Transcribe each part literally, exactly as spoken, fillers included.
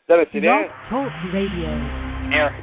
Dennis, you there? Blog Talk Radio. Here.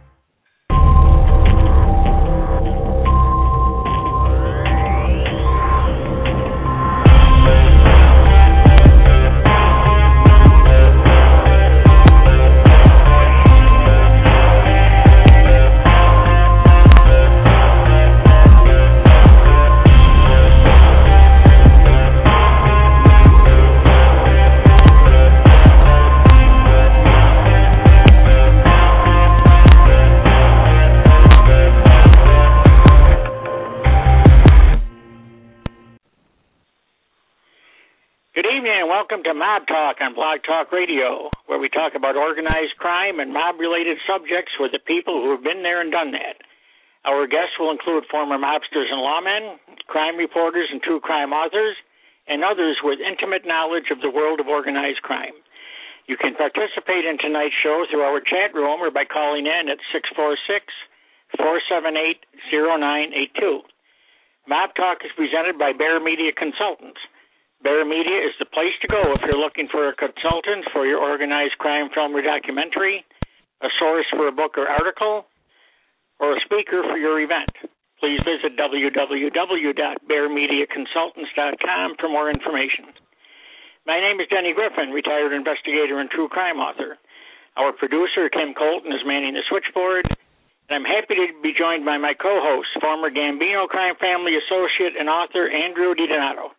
Welcome to Mob Talk on Blog Talk Radio, where we talk about organized crime and mob-related subjects with the people who have been there and done that. Our guests will include former mobsters and lawmen, crime reporters and true crime authors, and others with intimate knowledge of the world of organized crime. You can participate in tonight's show through our chat room or by calling in at six four six, four seven eight, zero nine eight two. Mob Talk is presented by Bear Media Consultants. Bear Media is the place to go if you're looking for a consultant for your organized crime film or documentary, a source for a book or article, or a speaker for your event. Please visit w w w dot bear media consultants dot com for more information. My name is Denny Griffin, retired investigator and true crime author. Our producer, Tim Colton, is manning the switchboard, and I'm happy to be joined by my co-host, former Gambino crime family associate and author Andrew DiDonato.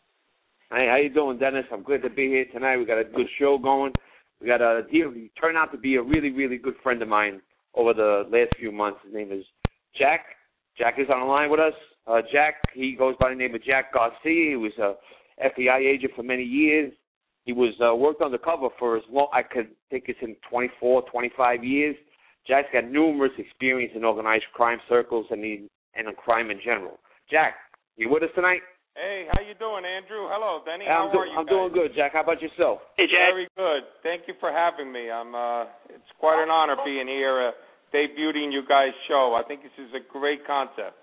Hey, how you doing, Dennis? I'm glad to be here tonight. We got a good show going. We got a deal. He turned out to be a really, really good friend of mine over the last few months. His name is Jack. Jack is on the line with us. Uh, Jack, he goes by the name of Jack Garcia. He was a F B I agent for many years. He was uh, worked undercover for as long, I could think it's in twenty-four, twenty-five years. Jack's got numerous experience in organized crime circles and, he, and in crime in general. Jack, you with us tonight? Hey, how you doing, Andrew? Hello, Denny. I'm how do- are you I'm guys? doing good, Jack. How about yourself? Hey, Jack. Very good. Thank you for having me. I'm. Uh, it's quite an honor being here, uh, debuting you guys' show. I think this is a great concept.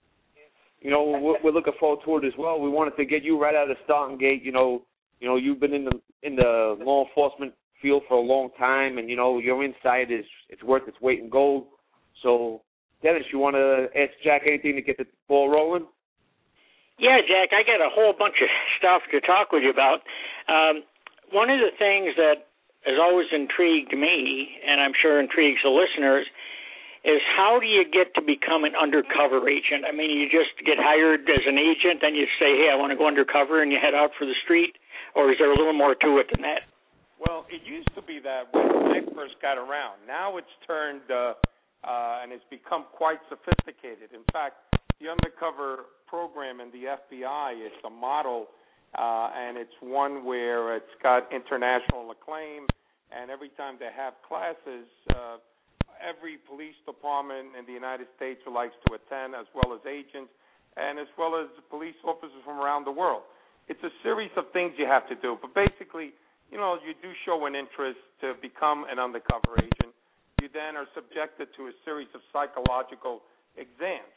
You know, we're, we're looking forward to it as well. We wanted to get you right out of the starting gate. You know, you know, you've been in the in the law enforcement field for a long time, and you know, your insight is it's worth its weight in gold. So, Dennis, you want to ask Jack anything to get the ball rolling? Yeah, Jack, I got a whole bunch of stuff to talk with you about. Um, one of the things that has always intrigued me, and I'm sure intrigues the listeners, is how do you get to become an undercover agent? I mean, you just get hired as an agent, and you say, hey, I want to go undercover, and you head out for the street, or is there a little more to it than that? Well, it used to be that way when I first got around. Now it's turned, uh, uh, and it's become quite sophisticated. In fact, the undercover program in the F B I is a model, uh, and it's one where it's got international acclaim, and every time they have classes, uh, every police department in the United States likes to attend, as well as agents, and as well as police officers from around the world. It's a series of things you have to do, but basically, you know, you do show an interest to become an undercover agent. You then are subjected to a series of psychological exams.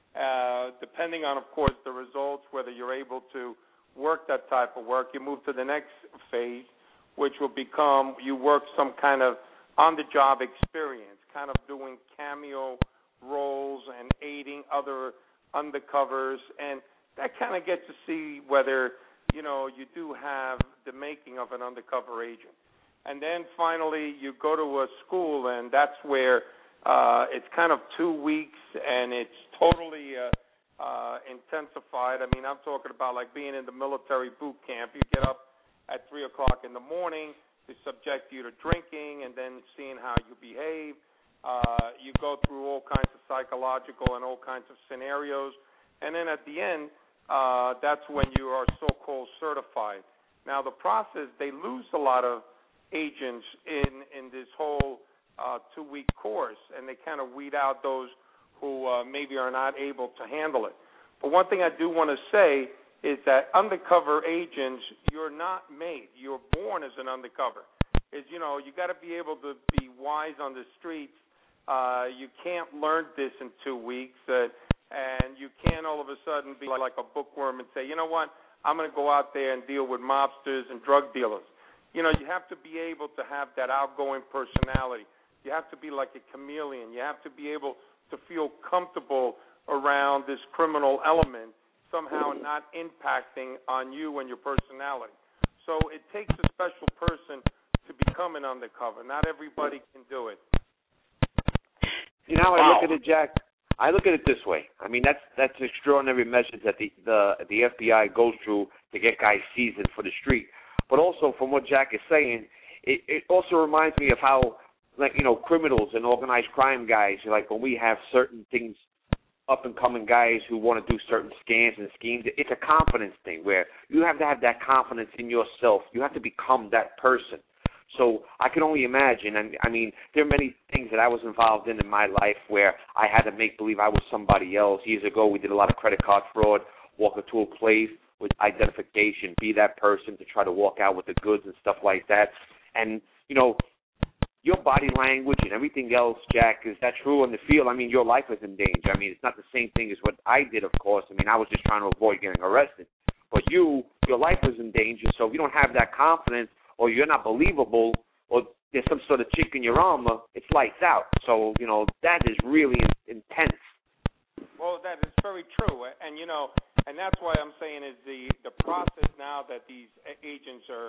Uh, depending on, of course, the results, whether you're able to work that type of work, you move to the next phase, which will become you work some kind of on-the-job experience, kind of doing cameo roles and aiding other undercovers, and that kind of gets to see whether, you know, you do have the making of an undercover agent. And then finally, you go to a school, and that's where Uh, it's kind of two weeks, and it's totally uh, uh, intensified. I mean, I'm talking about like being in the military boot camp. You get up at three o'clock in the morning. They subject you to drinking and then seeing how you behave. Uh, you go through all kinds of psychological and all kinds of scenarios. And then at the end, uh, that's when you are so-called certified. Now, the process, they lose a lot of agents in, in this whole Uh, two-week course, and they kind of weed out those who uh, maybe are not able to handle it. But one thing I do want to say is that undercover agents, you're not made. You're born as an undercover. Is you know, you got to be able to be wise on the streets. Uh, you can't learn this in two weeks, uh, and you can't all of a sudden be like a bookworm and say, you know what, I'm going to go out there and deal with mobsters and drug dealers. you know, you have to be able to have that outgoing personality. You have to be like a chameleon. You have to be able to feel comfortable around this criminal element somehow not impacting on you and your personality. So it takes a special person to become an undercover. Not everybody can do it. You know, Wow. I look at it, Jack. I look at it this way. I mean, that's that's extraordinary measures that the the the F B I goes through to get guys seasoned for the street. But also, from what Jack is saying, it, it also reminds me of how, like, you know, criminals and organized crime guys, like when we have certain things, up and coming guys who want to do certain scams and schemes, it's a confidence thing where you have to have that confidence in yourself. You have to become that person. So I can only imagine, and I mean, there are many things that I was involved in in my life where I had to make believe I was somebody else. Years ago, we did a lot of credit card fraud, walk into a place with identification, be that person to try to walk out with the goods and stuff like that. And, you know, your body language and everything else, Jack, is that true in the field? I mean, your life is in danger. I mean, it's not the same thing as what I did, of course. I mean, I was just trying to avoid getting arrested. But you, your life is in danger, so if you don't have that confidence or you're not believable or there's some sort of chink in your armor, it's lights out. So, you know, that is really intense. Well, that is very true. And, you know, and that's why I'm saying is the, the process now that these agents are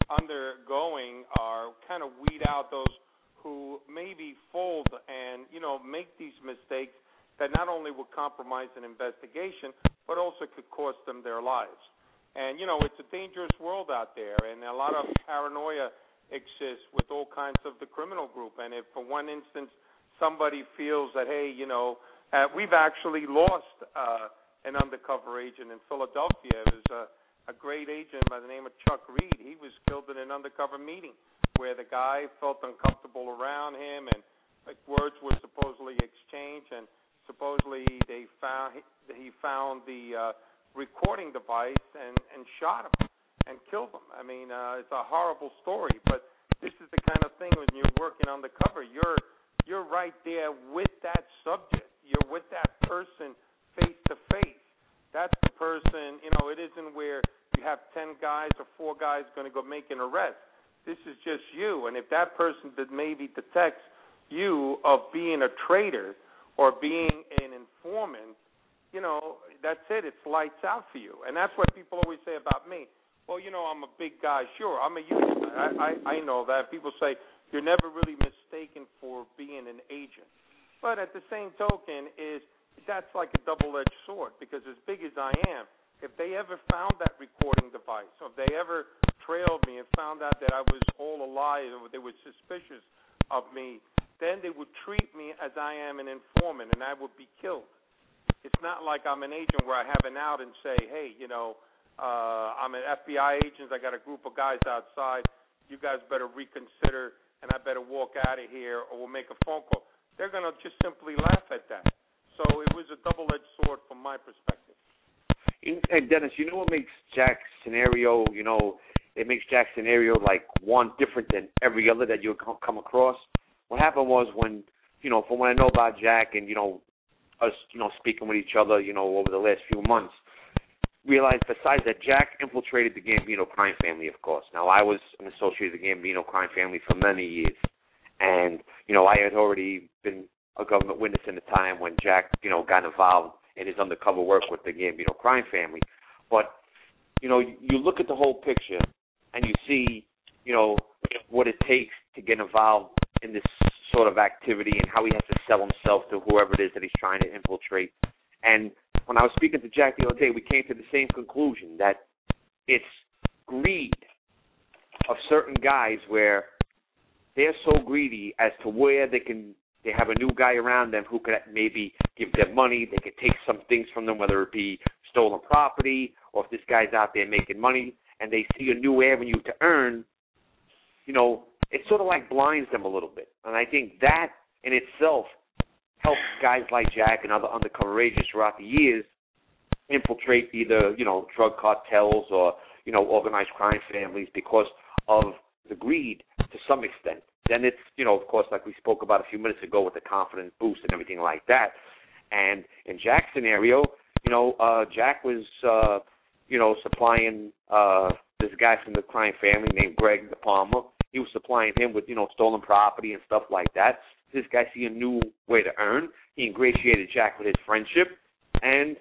undergoing are kind of weed out those who maybe fold and, you know, make these mistakes that not only would compromise an investigation, but also could cost them their lives. And, you know, it's a dangerous world out there, and a lot of paranoia exists with all kinds of the criminal group. And if, for one instance, somebody feels that, hey, you know, uh, we've actually lost uh, an undercover agent in Philadelphia. It was a, a great agent by the name of Chuck Reed. He was killed in an undercover meeting where the guy felt uncomfortable around him, and like words were supposedly exchanged, and supposedly they found he found the uh, recording device and, and shot him and killed him. I mean, uh, it's a horrible story, but this is the kind of thing when you're working undercover, you're you're right there with that subject. You're with that person face to face. That's the person, you know, it isn't where you have ten guys or four guys going to go make an arrest. This is just you. And if that person did maybe detects you of being a traitor or being an informant, you know, that's it. It's lights out for you. And that's what people always say about me. Well, you know, I'm a big guy. Sure, I'm a unit. I, I, I know that. People say you're never really mistaken for being an agent. But at the same token is that's like a double-edged sword, because as big as I am, if they ever found that recording device, or if they ever trailed me and found out that I was all a lie or they were suspicious of me, then they would treat me as I am an informant and I would be killed. It's not like I'm an agent where I have an out and say, hey, you know, uh, I'm an F B I agent. I got a group of guys outside. You guys better reconsider, and I better walk out of here, or we'll make a phone call. They're going to just simply laugh at that. So it was a double-edged sword from my perspective. And Dennis, you know what makes Jack's scenario, you know, it makes Jack's scenario like one different than every other that you'll come across? What happened was when, you know, from what I know about Jack and, you know, us, you know, speaking with each other, you know, over the last few months, realized besides that Jack infiltrated the Gambino crime family, of course. Now, I was an associate of the Gambino crime family for many years. And, you know, I had already been a government witness in the time when Jack, you know, got involved in his undercover work with the Gambino crime family. But, you know, you look at the whole picture and you see, you know, what it takes to get involved in this sort of activity and how he has to sell himself to whoever it is that he's trying to infiltrate. And when I was speaking to Jack the other day, we came to the same conclusion, that it's greed of certain guys where they're so greedy as to where they can, they have a new guy around them who could maybe give them money, they could take some things from them, whether it be stolen property or if this guy's out there making money and they see a new avenue to earn, you know, it sort of like blinds them a little bit. And I think that in itself helps guys like Jack and other undercover agents throughout the years infiltrate either, you know, drug cartels or, you know, organized crime families because of the greed to some extent. Then it's, you know, of course, like we spoke about a few minutes ago with the confidence boost and everything like that. And in Jack's scenario, you know, uh, Jack was uh, you know, supplying uh, this guy from the crime family named Greg De Palma. He was supplying him with, you know, stolen property and stuff like that. This guy see a new way to earn. He ingratiated Jack with his friendship. And,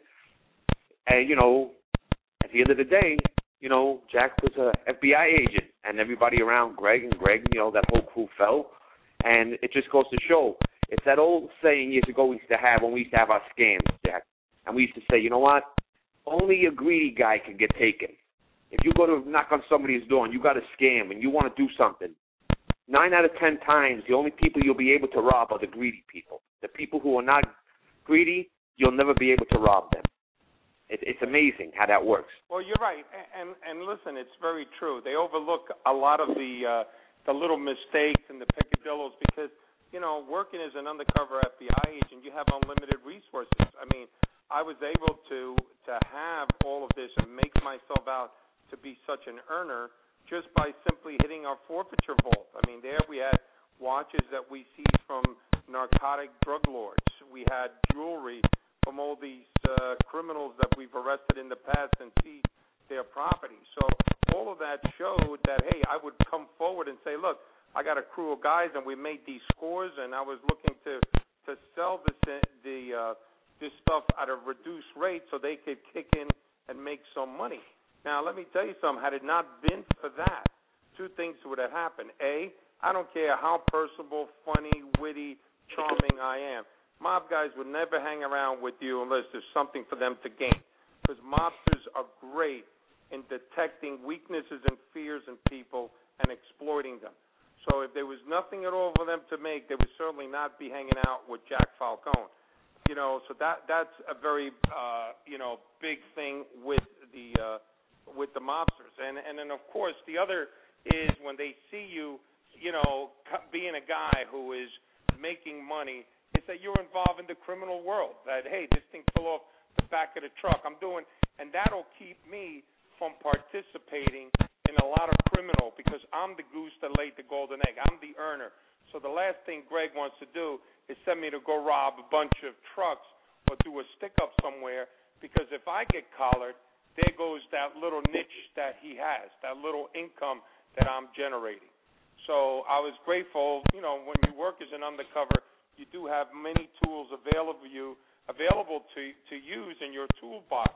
and, you know, at the end of the day, you know, Jack was a F B I agent. And everybody around Greg and Greg, you know, that whole crew fell. And it just goes to show, it's that old saying years ago we used to have when we used to have our scams, Jack. And we used to say, you know what? Only a greedy guy can get taken. If you go to knock on somebody's door and you got a scam and you want to do something, nine out of ten times, the only people you'll be able to rob are the greedy people. The people who are not greedy, you'll never be able to rob them. It, it's amazing how that works. Well, you're right, and and listen, it's very true. They overlook a lot of the uh, the little mistakes and the peccadillos because, you know, working as an undercover F B I agent, you have unlimited resources. I mean, I was able to to have all of this and make myself out to be such an earner just by simply hitting our forfeiture vault. I mean, there we had watches that we seized from narcotic drug lords. We had jewelry from all these uh, criminals that we've arrested in the past and seized their property. So all of that showed that, hey, I would come forward and say, look, I got a crew of guys and we made these scores, and I was looking to to sell this the uh, this stuff at a reduced rate so they could kick in and make some money. Now, let me tell you something. Had it not been for that, two things would have happened. A, I don't care how personable, funny, witty, charming I am. Mob guys would never hang around with you unless there's something for them to gain, because mobsters are great in detecting weaknesses and fears in people and exploiting them. So if there was nothing at all for them to make, they would certainly not be hanging out with Jack Falcone. You know, so that that's a very uh, you know big thing with the uh, with the mobsters. And and then of course the other is when they see you, you know, being a guy who is making money, it's that you're involved in the criminal world. That, hey, this thing fell off the back of the truck. I'm doing, and that'll keep me from participating in a lot of criminal because I'm the goose that laid the golden egg. I'm the earner. So the last thing Greg wants to do is send me to go rob a bunch of trucks or do a stick-up somewhere, because if I get collared, there goes that little niche that he has, that little income that I'm generating. So I was grateful. You know, when you work as an undercover, you do have many tools available you available to to use in your toolbox,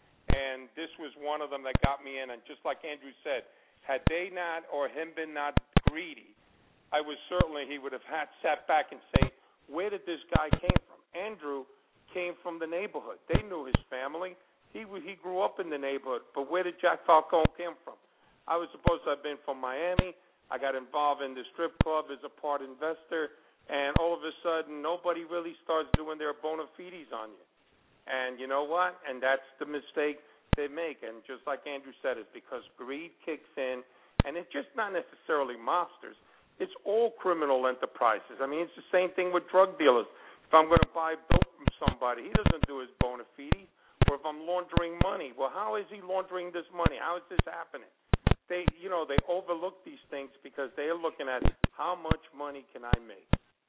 and this was one of them that got me in. And just like Andrew said, had they not or him been not greedy, I was certainly he would have had sat back and say, where did this guy came from? Andrew came from the neighborhood. They knew his family. He he grew up in the neighborhood, but where did Jack Falcone come from? I was supposed to have been from Miami. I got involved in the strip club as a part investor, and all of a sudden, nobody really starts doing their bona fides on you. And you know what? And that's the mistake they make. And just like Andrew said, it's because greed kicks in, and it's just not necessarily mobsters. It's all criminal enterprises. I mean, it's the same thing with drug dealers. If I'm going to buy dope from somebody, he doesn't do his bona fides. Or if I'm laundering money, well, how is he laundering this money? How is this happening? They, you know, they overlook these things because they're looking at how much money can I make.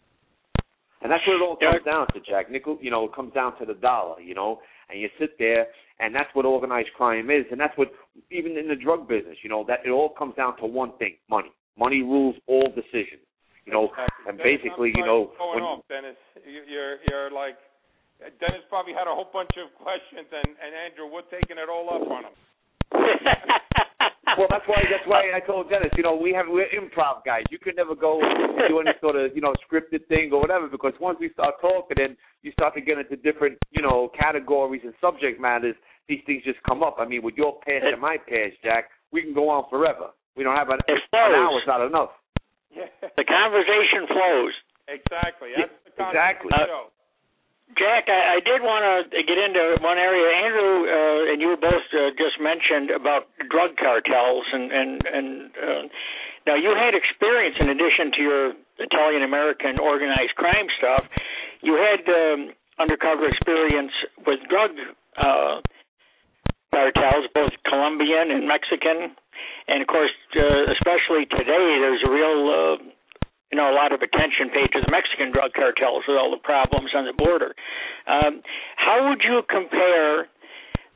And that's what it all comes down to, Jack. Nickel, you know, it comes down to the dollar, you know, and you sit there, and that's what organized crime is, and that's what, even in the drug business, you know, that it all comes down to one thing, money. Money rules all decisions, you know, exactly. and Dennis, basically, I'm you know. going when, off, Dennis. You're, you're like, Dennis probably had a whole bunch of questions, and, and Andrew, we're taking it all up on him. Well, that's why that's why I told Dennis, you know, we have we're improv guys. You could never go and do any sort of, you know, scripted thing or whatever, because once we start talking, then you start to get into different, you know, categories and subject matters. These things just come up. I mean, with your past and my past, Jack, we can go on forever. We don't have an, an hour. It's not enough. Yeah. The conversation flows. Exactly. That's the concept exactly. of the show. Jack, I, I did want to get into one area. Andrew uh, and you both uh, just mentioned about drug cartels, and and and uh, now you had experience in addition to your Italian-American organized crime stuff. You had um, undercover experience with drug uh, cartels, both Colombian and Mexican, and of course, uh, especially today, there's a real uh, you know, a lot of attention paid to the Mexican drug cartels with all the problems on the border. Um, how would you compare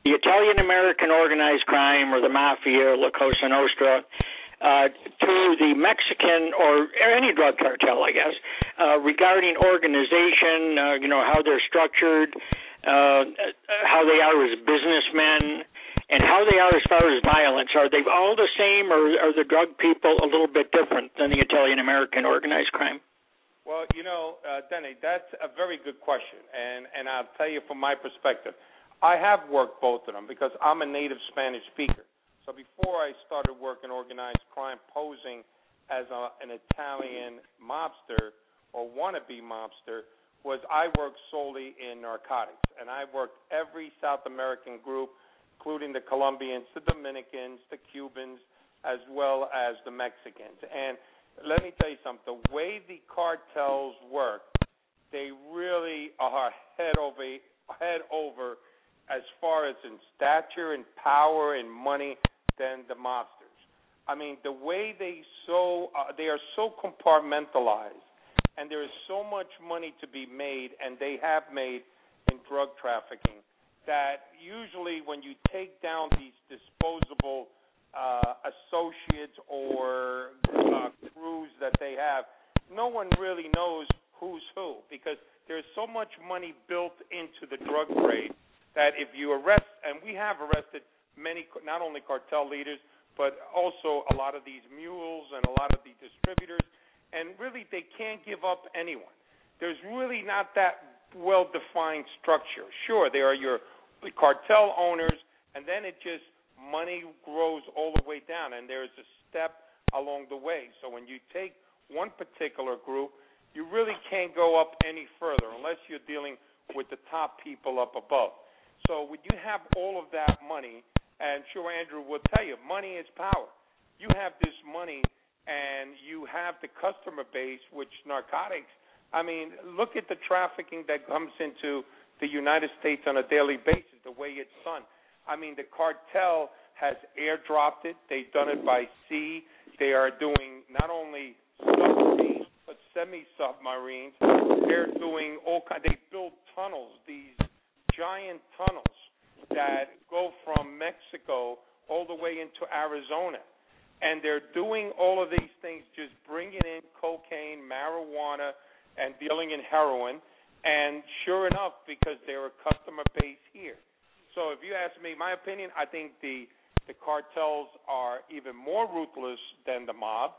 the Italian-American organized crime or the mafia, La Cosa Nostra, uh, to the Mexican or any drug cartel, I guess, uh, regarding organization, uh, you know, how they're structured, uh, how they are as businessmen, and how they are as far as violence. Are they all the same, or are the drug people a little bit different than the Italian-American organized crime? Well, you know, uh, Denny, that's a very good question, and, and I'll tell you from my perspective. I have worked both of them because I'm a native Spanish speaker. So before I started working organized crime posing as a, an Italian mobster or wannabe mobster, was I worked solely in narcotics. And I worked every South American group, including the Colombians, the Dominicans, the Cubans, as well as the Mexicans. And let me tell you something. The way the cartels work, they really are head over, head over as far as in stature and power and money than the mobsters. I mean, the way they so uh, they are so compartmentalized, and there is so much money to be made, and they have made in drug trafficking, that usually when you take down these disposable uh, associates or uh, crews that they have, no one really knows who's who, because there's so much money built into the drug trade that if you arrest, and we have arrested many, not only cartel leaders, but also a lot of these mules and a lot of the distributors, and really they can't give up anyone. There's really not that well-defined structure. Sure, there are your cartel owners, and then it just, money grows all the way down, and there's a step along the way. So when you take one particular group, you really can't go up any further unless you're dealing with the top people up above. So when you have all of that money, and sure, Andrew will tell you, money is power. You have this money, and you have the customer base, which narcotics, I mean, look at the trafficking that comes into the United States on a daily basis, the way it's done. I mean, the cartel has airdropped it. They've done it by sea. They are doing not only submarines, but semi-submarines. They're doing all kinds. They build tunnels, these giant tunnels that go from Mexico all the way into Arizona. And they're doing all of these things, just bringing in cocaine, marijuana, and dealing in heroin. And sure enough, because they're a customer base here. So if you ask me my opinion, I think the, the cartels are even more ruthless than the mob.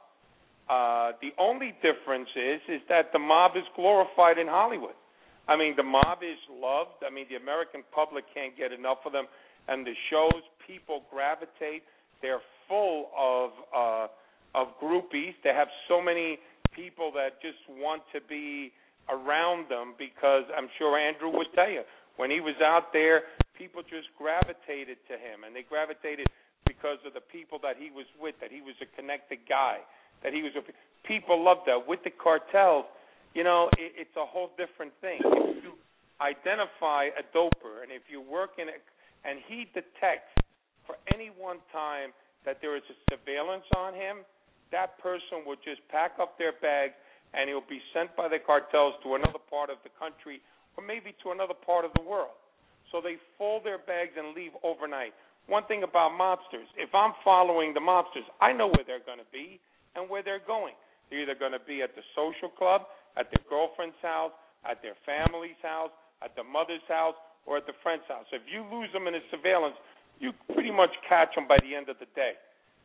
Uh, the only difference is, is that the mob is glorified in Hollywood. I mean, the mob is loved. I mean, the American public can't get enough of them. And the shows, people gravitate. They're full of uh, of groupies. They have so many people that just want to be around them because I'm sure Andrew would tell you, when he was out there, people just gravitated to him. And they gravitated because of the people that he was with, that he was a connected guy, that he was a, people loved that. With the cartels, you know, it, it's a whole different thing. If you identify a doper, and if you work in it, and he detects for any one time that there is a surveillance on him, that person will just pack up their bags and he'll be sent by the cartels to another part of the country or maybe to another part of the world. So they fold their bags and leave overnight. One thing about mobsters, if I'm following the mobsters, I know where they're going to be and where they're going. They're either going to be at the social club, at their girlfriend's house, at their family's house, at the mother's house, or at the friend's house. If you lose them in a surveillance, you pretty much catch them by the end of the day.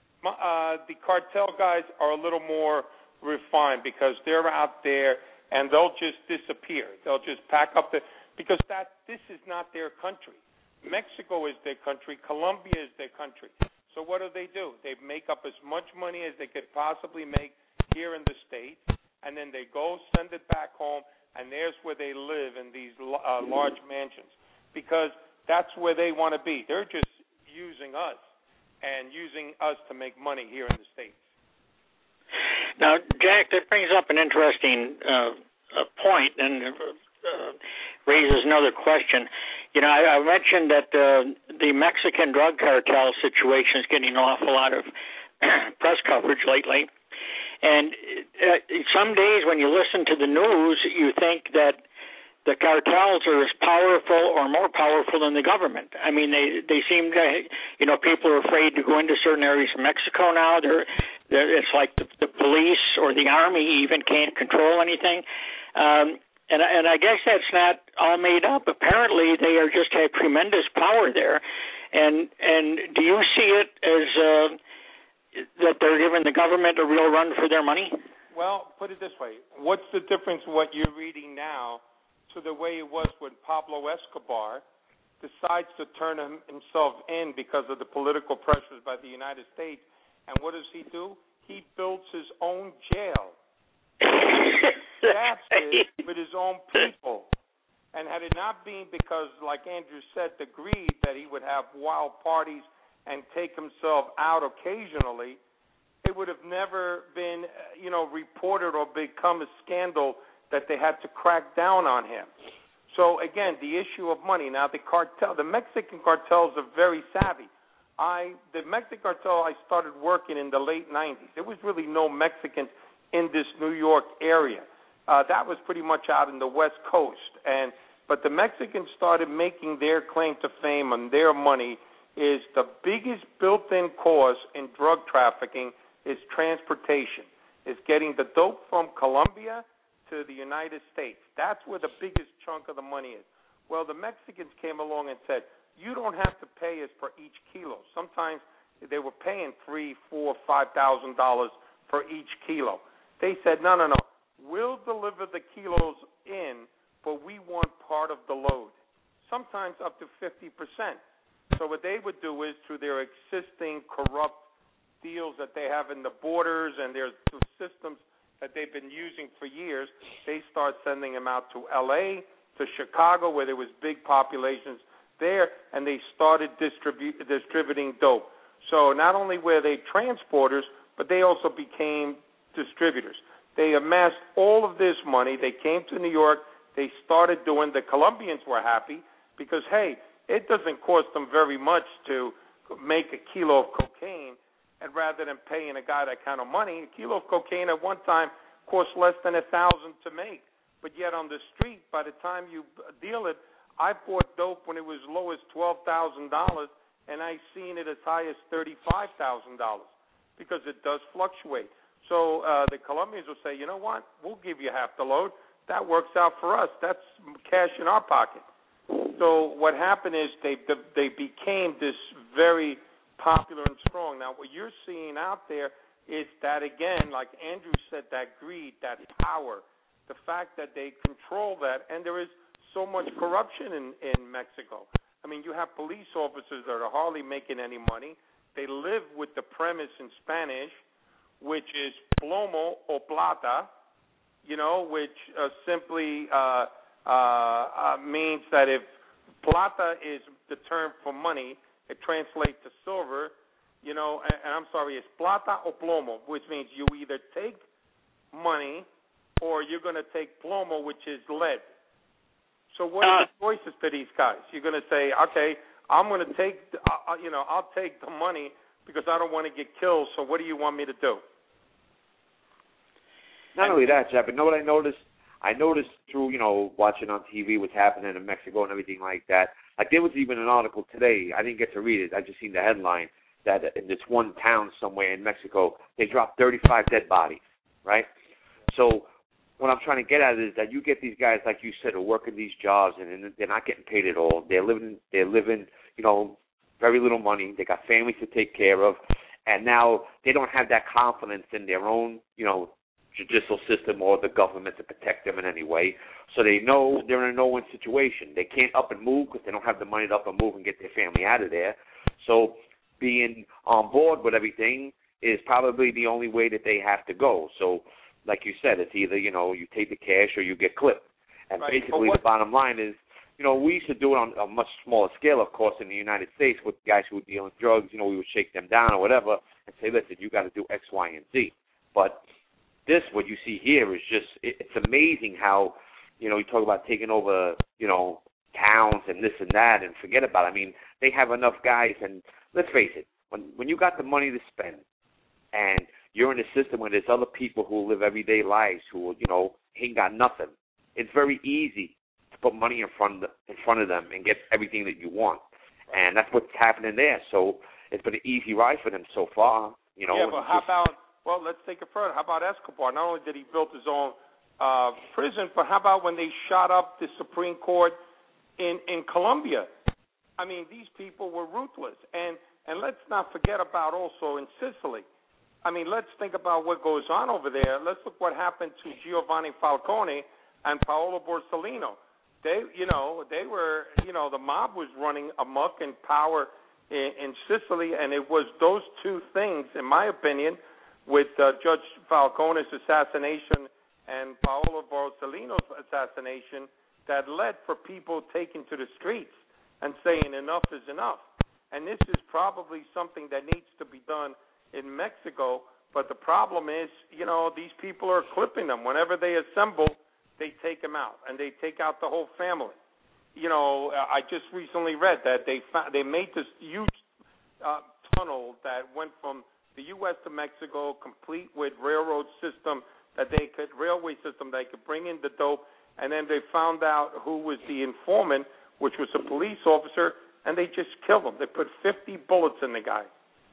Uh, the cartel guys are a little more refined because they're out there and they'll just disappear. They'll just pack up the because that this is not their country. Mexico is their country. Colombia is their country. So what do they do? They make up as much money as they could possibly make here in the States, and then they go send it back home, and there's where they live in these uh, large mansions because that's where they want to be. They're just using us and using us to make money here in the States. Now, Jack, that brings up an interesting uh, point and uh, raises another question. You know, I, I mentioned that uh, the Mexican drug cartel situation is getting an awful lot of press coverage lately. And uh, some days when you listen to the news, you think that the cartels are as powerful or more powerful than the government. I mean, they they seem to, you know, people are afraid to go into certain areas of Mexico now. They're, they're it's like the, the police or the army even can't control anything. Um, and and I guess that's not all made up. Apparently, they are just have tremendous power there. And and do you see it as uh, that they're giving the government a real run for their money? Well, put it this way: what's the difference what you're reading now to the way it was when Pablo Escobar decides to turn him, himself in because of the political pressures by the United States? And what does he do? He builds his own jail. That's it with his own people. And had it not been because, like Andrew said, the greed that he would have wild parties and take himself out occasionally, it would have never been, you know, reported or become a scandal that they had to crack down on him. So, again, the issue of money. Now, the cartel, the Mexican cartels are very savvy. I, the Mexican cartel, I started working in the late nineties. There was really no Mexicans in this New York area. Uh, that was pretty much out in the West Coast. And but the Mexicans started making their claim to fame on their money is the biggest built-in cause in drug trafficking is transportation. Is getting the dope from Colombia to the United States. That's where the biggest chunk of the money is. Well, the Mexicans came along and said, you don't have to pay us for each kilo. Sometimes they were paying three, four, five thousand dollars for each kilo. They said, no, no, no. We'll deliver the kilos in, but we want part of the load. Sometimes up to fifty percent. So what they would do is through their existing corrupt deals that they have in the borders and their systems that they've been using for years, they start sending them out to L A, to Chicago, where there was big populations there, and they started distribu- distributing dope. So not only were they transporters, but they also became distributors. They amassed all of this money. They came to New York. They started doing, the Colombians were happy because, hey, it doesn't cost them very much to make a kilo of cocaine. And rather than paying a guy that kind of money, a kilo of cocaine at one time cost less than a thousand to make. But yet on the street, by the time you deal it, I bought dope when it was low as twelve thousand dollars, and I seen it as high as thirty-five thousand dollars because it does fluctuate. So uh, the Colombians will say, you know what, we'll give you half the load. That works out for us. That's cash in our pocket. So what happened is they they became this very popular and strong. Now, what you're seeing out there is that, again, like Andrew said, that greed, that power, the fact that they control that, and there is so much corruption in, in Mexico. I mean, you have police officers that are hardly making any money. They live with the premise in Spanish, which is plomo o plata, you know, which uh, simply uh, uh, uh, means that if plata is the term for money, it translates to silver, you know, and, and I'm sorry, it's plata o plomo, which means you either take money or you're going to take plomo, which is lead. So what are the choices to these guys? You're going to say, okay, I'm going to take, uh, you know, I'll take the money because I don't want to get killed, so what do you want me to do? Not only that, Jeff, but you know what I noticed? I noticed through, you know, watching on T V what's happening in Mexico and everything like that. Like there was even an article today. I didn't get to read it. I just seen the headline that in this one town somewhere in Mexico, they dropped thirty-five dead bodies, right? So what I'm trying to get at is that you get these guys, like you said, who work in these jobs and they're not getting paid at all. They're living, they're living, you know, very little money. They got families to take care of, and now they don't have that confidence in their own, you know, judicial system or the government to protect them in any way. So they know they're in a no-win situation. They can't up and move because they don't have the money to up and move and get their family out of there. So being on board with everything is probably the only way that they have to go. So like you said, it's either, you know, you take the cash or you get clipped. And right. basically the bottom line is, you know, we used to do it on a much smaller scale, of course, in the United States with guys who were dealing drugs. You know, we would shake them down or whatever and say, listen, you got to do X, Y, and Z. But this, what you see here, is just, it, it's amazing how, you know, you talk about taking over, you know, towns and this and that and forget about it. I mean, they have enough guys, and let's face it, when when you got the money to spend and you're in a system where there's other people who live everyday lives who, you know, ain't got nothing, it's very easy to put money in front of, in front of them and get everything that you want. And that's what's happening there. So it's been an easy ride for them so far. You know. Yeah, but how just, about, well, let's take it further. How about Escobar? Not only did he build his own uh, prison, but how about when they shot up the Supreme Court in, in Colombia? I mean, these people were ruthless. And, and let's not forget about also in Sicily. I mean, let's think about what goes on over there. Let's look what happened to Giovanni Falcone and Paolo Borsellino. They, you know, they were, you know, the mob was running amok in power in, in Sicily, and it was those two things, in my opinion, with uh, Judge Falcone's assassination and Paolo Borsellino's assassination, that led for people taking to the streets and saying enough is enough. And this is probably something that needs to be done in Mexico, but the problem is, you know, these people are clipping them. Whenever they assemble, they take them out, and they take out the whole family. You know, I just recently read that they found, they made this huge uh, tunnel that went from the U S to Mexico, complete with railroad system that they could, railway system that could bring in the dope, and then they found out who was the informant, which was a police officer, and they just killed him. They put fifty bullets in the guy.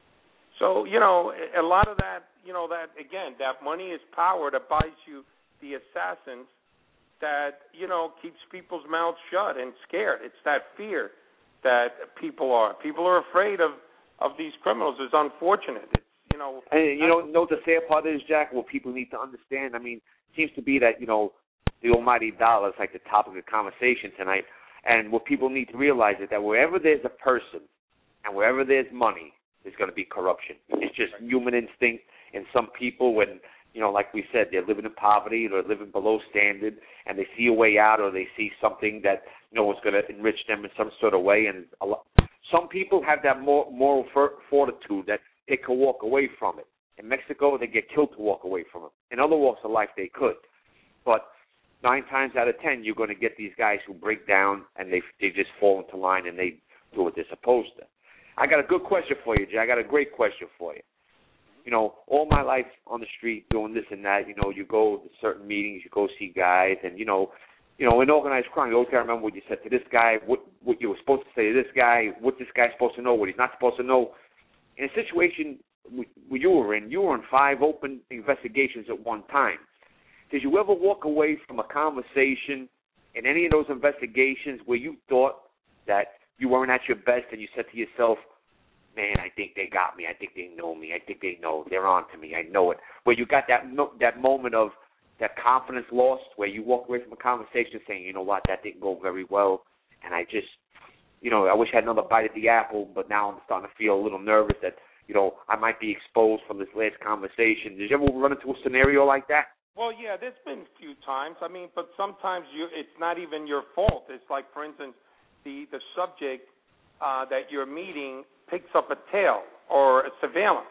So, you know, a lot of that, you know, that, again, that money is power that buys you the assassins that, you know, keeps people's mouths shut and scared. It's that fear that people are. People are afraid of, of these criminals. It's unfortunate. It's, you know. And, you know, know what the sad part is, Jack, what people need to understand? I mean, it seems to be that, you know, the almighty dollar is like the topic of conversation tonight. And what people need to realize is that wherever there's a person and wherever there's money, there's going to be corruption. It's just human instinct in some people when, you know, like we said, they're living in poverty or living below standard, and they see a way out or they see something that, you know, is going to enrich them in some sort of way. And a lot, some people have that moral fortitude that they can walk away from it. In Mexico, they get killed to walk away from it. In other walks of life, they could. But nine times out of ten, you're going to get these guys who break down and they they just fall into line and they do what they're supposed to. I got a good question for you, Jay. I got a great question for you. You know, all my life on the street doing this and that, you know, you go to certain meetings, you go see guys, and, you know, you know, in organized crime, you always got to remember what you said to this guy, what what you were supposed to say to this guy, what this guy's supposed to know, what he's not supposed to know. In a situation where you were in, you were in five open investigations at one time. Did you ever walk away from a conversation in any of those investigations where you thought that you weren't at your best and you said to yourself, man, I think they got me. I think they know me. I think they know. They're on to me. I know it. Where you got that that moment of that confidence lost where you walk away from a conversation saying, you know what, that didn't go very well. And I just, you know, I wish I had another bite at the apple, but now I'm starting to feel a little nervous that, you know, I might be exposed from this last conversation. Did you ever run into a scenario like that? Well, yeah, there's been a few times. I mean, but sometimes you, it's not even your fault. It's like, for instance, the, the subject uh, that you're meeting picks up a tail or a surveillance.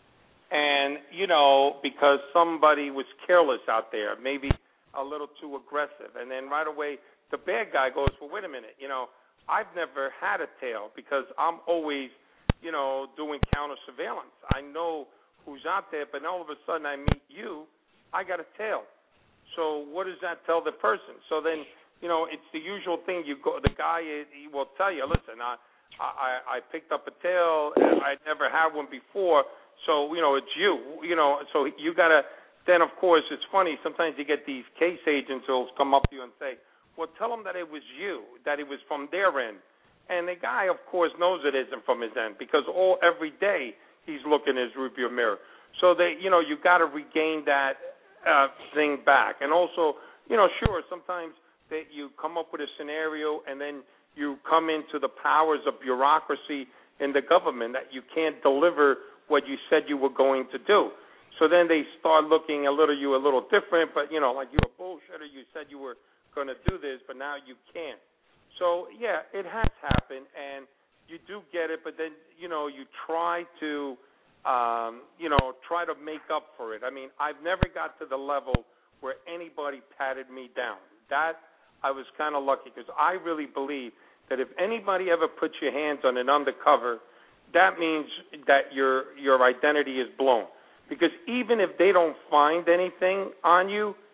And, you know, because somebody was careless out there, maybe a little too aggressive. And then right away the bad guy goes, well, wait a minute, you know, I've never had a tail because I'm always, you know, doing counter surveillance. I know who's out there, but all of a sudden I meet you, I got a tail. So what does that tell the person? So then, you know, it's the usual thing. You go, the guy, he will tell you, listen, I, I, I picked up a tail. I never had one before. So, you know, it's you. You know, so you got to, then, of course, it's funny. Sometimes you get these case agents who will come up to you and say, well, tell them that it was you, that it was from their end. And the guy, of course, knows it isn't from his end because all every day he's looking in his rearview mirror. So, they, you know, you got to regain that uh, thing back. And also, you know, sure, sometimes that you come up with a scenario and then you come into the powers of bureaucracy in the government that you can't deliver what you said you were going to do. So then they start looking a little you a little different, but, you know, like you're a bullshitter. You said you were going to do this, but now you can't. So, yeah, it has happened, and you do get it, but then, you know, you try to, um, you know, try to make up for it. I mean, I've never got to the level where anybody patted me down. That I was kind of lucky because I really believe that if anybody ever puts your hands on an undercover, that means that your your identity is blown. Because even if they don't find anything on you,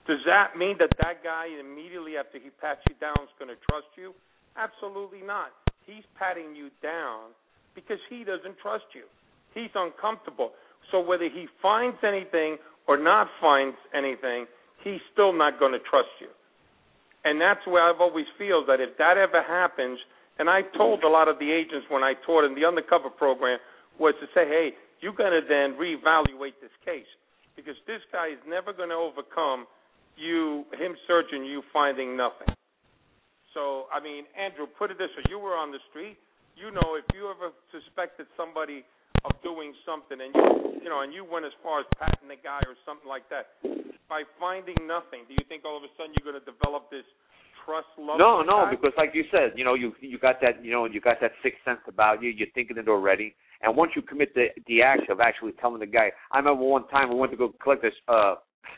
Does that mean that that guy immediately after he pats you down is going to trust you? Absolutely not. He's patting you down because he doesn't trust you. He's uncomfortable. So whether he finds anything or not finds anything, he's still not going to trust you. And that's where I've always feel that if that ever happens, and I told a lot of the agents when I taught in the undercover program, was to say, hey, you got to then reevaluate this case because this guy is never going to overcome you, him searching, you finding nothing. So, I mean, Andrew, put it this way. You were on the street. You know, if you ever suspected somebody of doing something and, you, you know, and you went as far as patting the guy or something like that, by finding nothing, do you think all of a sudden you're going to develop this trust, love? No, no, guy? Because like you said, you know, you you got that, you know, you got that sixth sense about you. You're thinking it already. And once you commit the the act of actually telling the guy, I remember one time we went to go collect this, uh,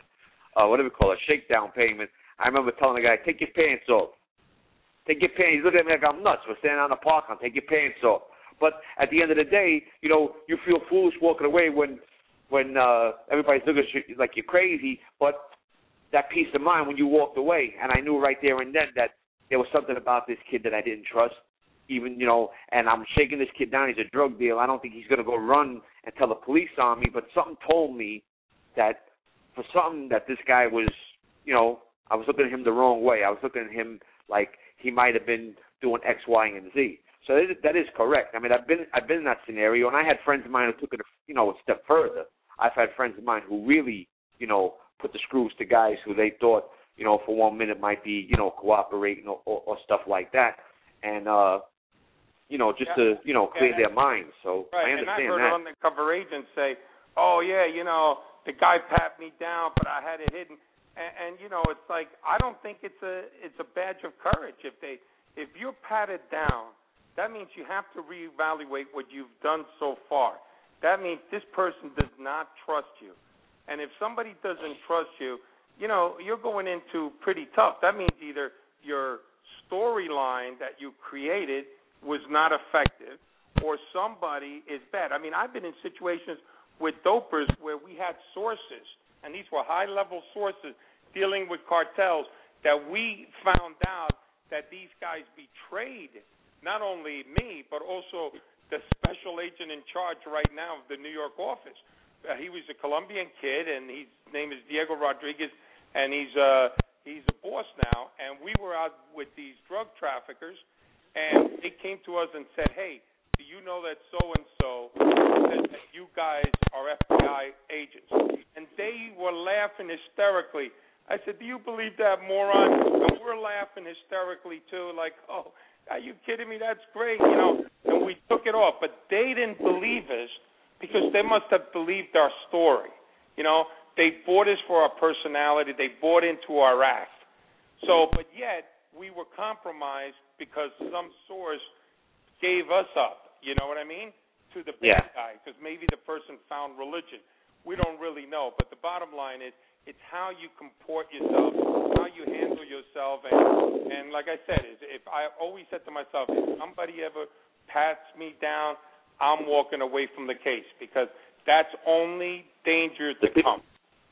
uh, what do we call it, shakedown payment. I remember telling the guy, take your pants off. Take your pants. He's looking at me like I'm nuts. We're standing on the park. I'll take your pants off. But at the end of the day, you know, you feel foolish walking away when when uh, everybody's looking at you like you're crazy. But that peace of mind when you walked away, and I knew right there and then that there was something about this kid that I didn't trust. Even, you know, and I'm shaking this kid down. He's a drug dealer. I don't think he's going to go run and tell the police on me. But something told me that for something that this guy was, you know, I was looking at him the wrong way. I was looking at him like he might have been doing X, Y, and Z. So that is, that is correct. I mean, I've been I've been in that scenario, and I had friends of mine who took it, you know, a step further. I've had friends of mine who really, you know, put the screws to guys who they thought, you know, for one minute might be, you know, cooperating or, or, or stuff like that, and uh, you know, just yeah. to, you know, clear yeah. their minds. So right. I understand and I've heard that. undercover agents say, "Oh yeah, you know, the guy pat me down, but I had it hidden." And, and you know, it's like I don't think it's a it's a badge of courage if they if you're patted down. That means you have to reevaluate what you've done so far. That means this person does not trust you. And if somebody doesn't trust you, you know, you're going into pretty tough. That means either your storyline that you created was not effective or somebody is bad. I mean, I've been in situations with dopers where we had sources, and these were high-level sources dealing with cartels, that we found out that these guys betrayed not only me, but also the special agent in charge right now of the New York office. Uh, he was a Colombian kid, and his name is Diego Rodriguez, and he's uh, he's a boss now. And we were out with these drug traffickers, and they came to us and said, hey, do you know that so-and-so said that you guys are F B I agents? And they were laughing hysterically. I said, do you believe that, moron? And we're laughing hysterically, too, like, oh, are you kidding me? That's great, you know. And we took it off. But they didn't believe us because they must have believed our story. You know, they bought us for our personality. They bought into our act. So, but yet, we were compromised because some source gave us up, you know what I mean, to the bad yeah. guy, because maybe the person found religion. We don't really know. But the bottom line is, it's how you comport yourself, how you handle yourself, and, and like I said, if I always said to myself, if somebody ever pats me down, I'm walking away from the case because that's only danger to come.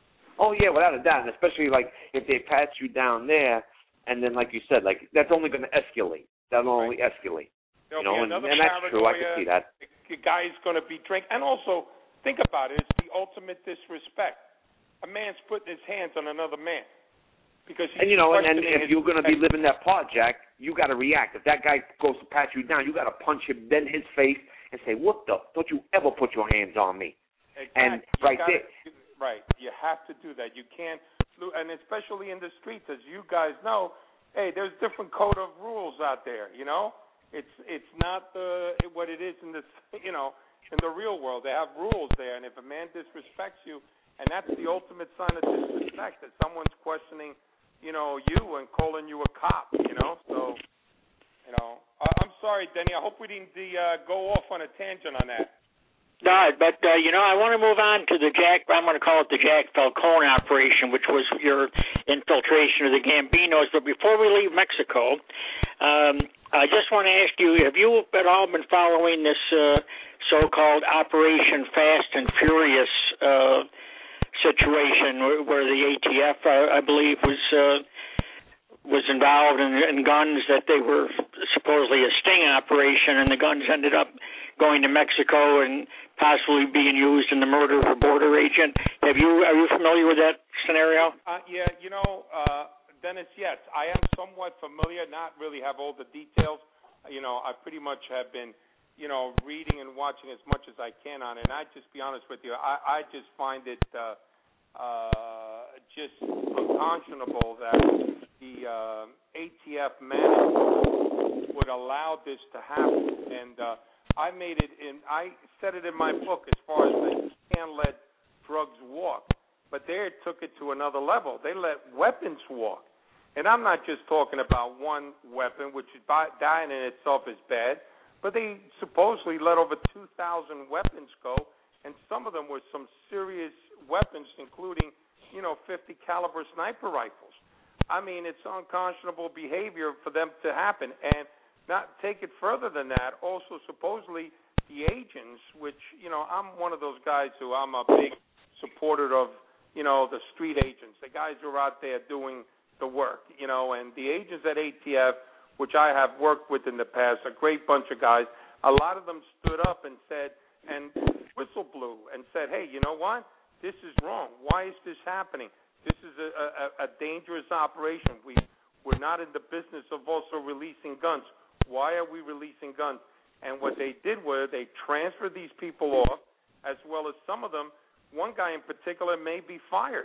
Oh yeah, without a doubt, and especially like if they pat you down there, and then like you said, like that's only going to escalate. That'll only right. escalate. There'll you know, and, and that's true. I can see that. The guy's going to be drinking, and also think about it. It's the ultimate disrespect. A man's putting his hands on another man because he's and you know, and, and his if you're going to be living that part, Jack, you got to react. If that guy goes to pat you down, you got to punch him in his face and say, "What the? Don't you ever put your hands on me?" Exactly. And you right gotta, there, right, you have to do that. You can't, and especially in the streets, as you guys know, hey, there's different code of rules out there. You know, it's it's not the what it is in this, you know, in the real world. They have rules there, and if a man disrespects you. And that's the ultimate sign of disrespect, that someone's questioning, you know, you and calling you a cop, you know. So, you know, I'm sorry, Denny. I hope we didn't uh, go off on a tangent on that. No, but, uh, you know, I want to move on to the Jack, I'm going to call it the Jack Falcone operation, which was your infiltration of the Gambinos. But before we leave Mexico, um, I just want to ask you, have you at all been following this uh, so-called Operation Fast and Furious uh situation where, where the A T F, I, I believe, was uh, was involved in, in guns, that they were supposedly a sting operation, and the guns ended up going to Mexico and possibly being used in the murder of a border agent. Have you are you familiar with that scenario? Uh, yeah, you know, uh, Dennis, yes, I am somewhat familiar. Not really have all the details. You know, I pretty much have been, you know, reading and watching as much as I can on it. And I just be honest with you, I, I just find it uh, uh, just unconscionable that the uh, A T F management would allow this to happen. And uh, I made it in, I said it in my book as far as they can't let drugs walk. But they took it to another level. They let weapons walk. And I'm not just talking about one weapon, which is by, that in itself is bad, but they supposedly let over two thousand weapons go, and some of them were some serious weapons, including, you know, fifty caliber sniper rifles. I mean, it's unconscionable behavior for them to happen. And not take it further than that, also supposedly the agents, which, you know, I'm one of those guys who I'm a big supporter of, you know, the street agents, the guys who are out there doing the work, you know, and the agents at A T F, which I have worked with in the past, a great bunch of guys, a lot of them stood up and said, and whistle blew and said, hey, you know what, this is wrong. Why is this happening? This is a, a, a dangerous operation. We, we're not in the business of also releasing guns. Why are we releasing guns? And what they did was they transferred these people off, as well as some of them, one guy in particular may be fired.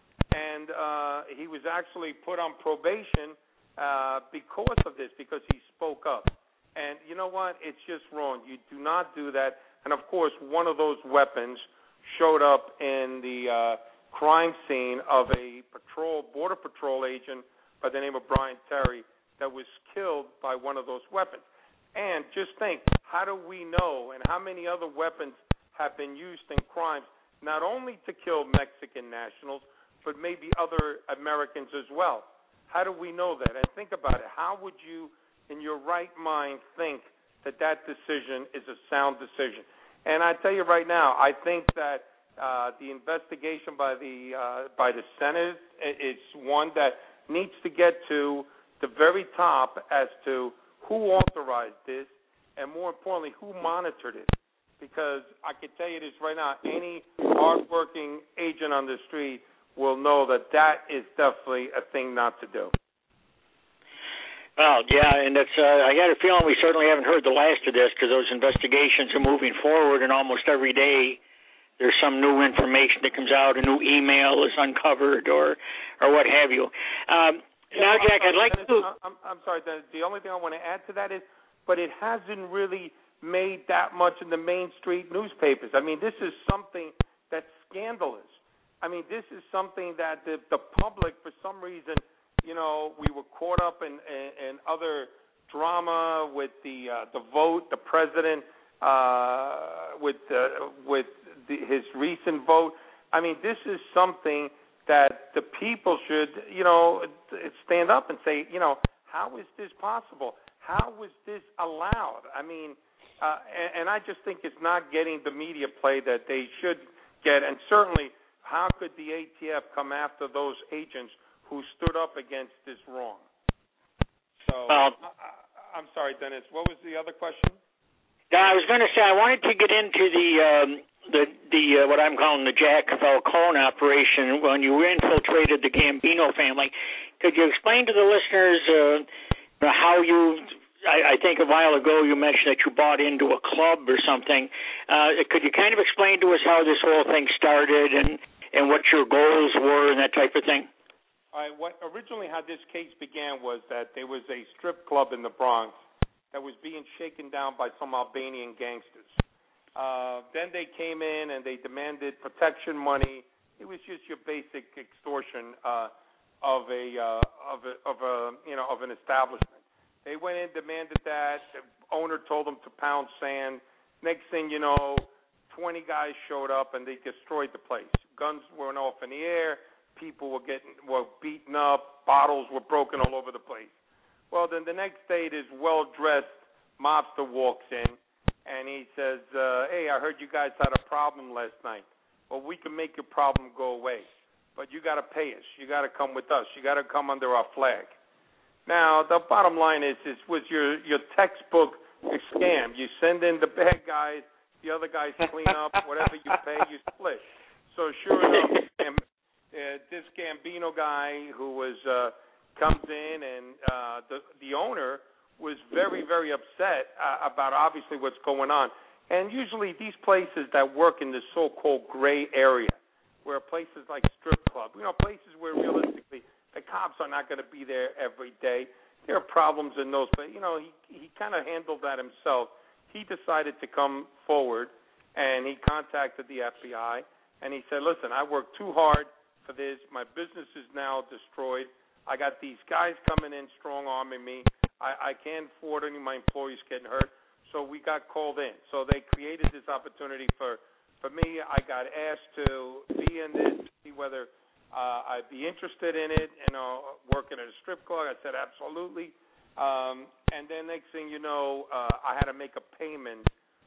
And uh, he was actually put on probation uh, because of this, because he spoke up. And you know what? It's just wrong. You do not do that. And, of course, one of those weapons showed up in the uh, crime scene of a patrol, border patrol agent by the name of Brian Terry that was killed by one of those weapons. And just think, how do we know, and how many other weapons have been used in crimes, not only to kill Mexican nationals, but maybe other Americans as well? How do we know that? And think about it. How would you, in your right mind, think that that decision is a sound decision? And I tell you right now, I think that uh, the investigation by the uh, by the Senate is one that needs to get to the very top as to who authorized this, and more importantly, who monitored it. Because I can tell you this right now, any hardworking agent on the street will know that that is definitely a thing not to do. Well, yeah, and it's, uh, I got a feeling we certainly haven't heard the last of this, because those investigations are moving forward, and almost every day there's some new information that comes out, a new email is uncovered, or or what have you. Um, yeah, now, Jack, sorry, I'd like Dennis, to... I'm, I'm sorry, Dennis, the only thing I want to add to that is, but it hasn't really made that much in the main street newspapers. I mean, this is something that's scandalous. I mean, this is something that the, the public, for some reason, you know, we were caught up in, in, in other drama with the uh, the vote, the president, uh, with uh, with the, his recent vote. I mean, this is something that the people should, you know, stand up and say, you know, how is this possible? How was this allowed? I mean, uh, and, and I just think it's not getting the media play that they should get, and certainly, how could the A T F come after those agents who stood up against this wrong? So, well, I, I'm sorry, Dennis. What was the other question? I was going to say I wanted to get into the um, the the uh, what I'm calling the Jack Falcone operation when you infiltrated the Gambino family. Could you explain to the listeners uh, how you? I, I think a while ago you mentioned that you bought into a club or something. Uh, could you kind of explain to us how this whole thing started and, and what your goals were and that type of thing? All right. What originally how this case began was that there was a strip club in the Bronx that was being shaken down by some Albanian gangsters. Uh, then they came in and they demanded protection money. It was just your basic extortion uh, of a uh, of a of a you know of an establishment. They went in, demanded that. The owner told them to pound sand. Next thing you know, twenty guys showed up and they destroyed the place. Guns went off in the air. People were getting were beaten up. Bottles were broken all over the place. Well, then the next day, this well-dressed mobster walks in and he says, uh, "Hey, I heard you guys had a problem last night." well, we can make your problem go away, but you got to pay us. You got to come with us. You got to come under our flag. Now, the bottom line is, is with your, your textbook scam, you send in the bad guys, the other guys clean up, whatever you pay, you split. So sure enough, and, uh, this Gambino guy who was uh, comes in, and uh, the the owner was very, very upset uh, about obviously what's going on. And usually these places that work in the so-called gray area, where places like strip club, you know, places where realistically the cops are not going to be there every day. There are problems in those places. You know, he, he kind of handled that himself. He decided to come forward, and he contacted the F B I, and he said, listen, I worked too hard for this. My business is now destroyed. I got these guys coming in strong-arming me. I, I can't afford any of my employees getting hurt. So we got called in. So they created this opportunity for, for me. I got asked to be in this, to see whether uh, I'd be interested in it, you know, working at a strip club. I said absolutely. Um, and then next thing you know, uh, I had to make a payment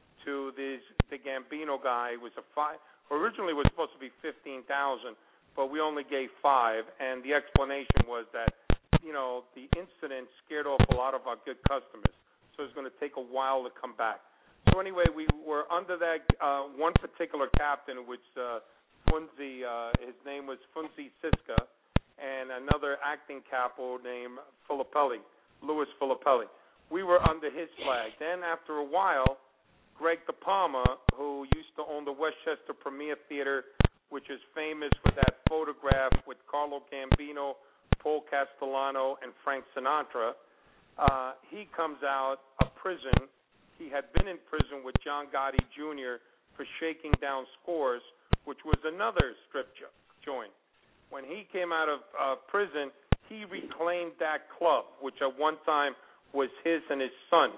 to this the Gambino guy. It was a five. Originally, it was supposed to be fifteen thousand, but we only gave five. And the explanation was that, you know, the incident scared off a lot of our good customers. So it's going to take a while to come back. So anyway, we were under that uh, one particular captain, which uh, Funzi, uh, his name was Funzi Siska, and another acting capo named Filippelli, Louis Filippelli. We were under his flag. Then after a while, Greg De Palma, who used to own the Westchester Premier Theater, which is famous for that photograph with Carlo Gambino, Paul Castellano, and Frank Sinatra, Uh, he comes out of prison. He had been in prison with John Gotti Junior for shaking down scores, which was another strip jo- joint. When he came out of uh, prison, he reclaimed that club, which at one time was his and his son.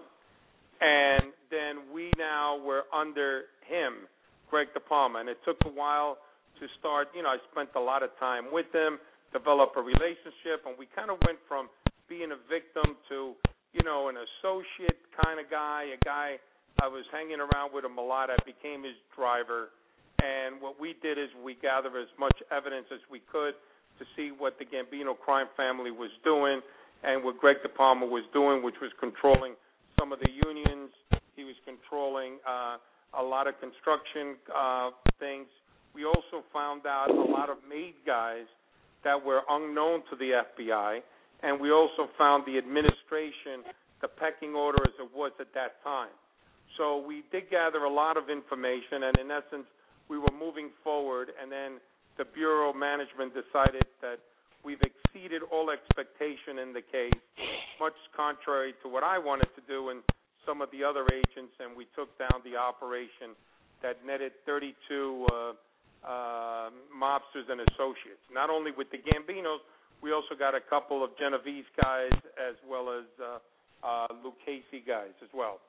And then we now were under him, Greg De Palma. And it took a while to start. You know, I spent a lot of time with him, develop a relationship, and we kind of went from being a victim to, you know, an associate kind of guy, a guy I was hanging around with him a lot. I became his driver, and what we did is we gathered as much evidence as we could to see what the Gambino crime family was doing and what Greg De Palma was doing, which was controlling some of the unions. He was controlling uh, a lot of construction uh, things. We also found out a lot of maid guys that were unknown to the F B I, and we also found the administration, the pecking order as it was at that time. So we did gather a lot of information, and in essence, we were moving forward, and then the Bureau management decided that we've exceeded all expectation in the case, much contrary to what I wanted to do and some of the other agents, and we took down the operation that netted thirty-two uh, uh, mobsters and associates, not only with the Gambinos. We also got a couple of Genovese guys as well as uh, uh, Lucchese guys as well.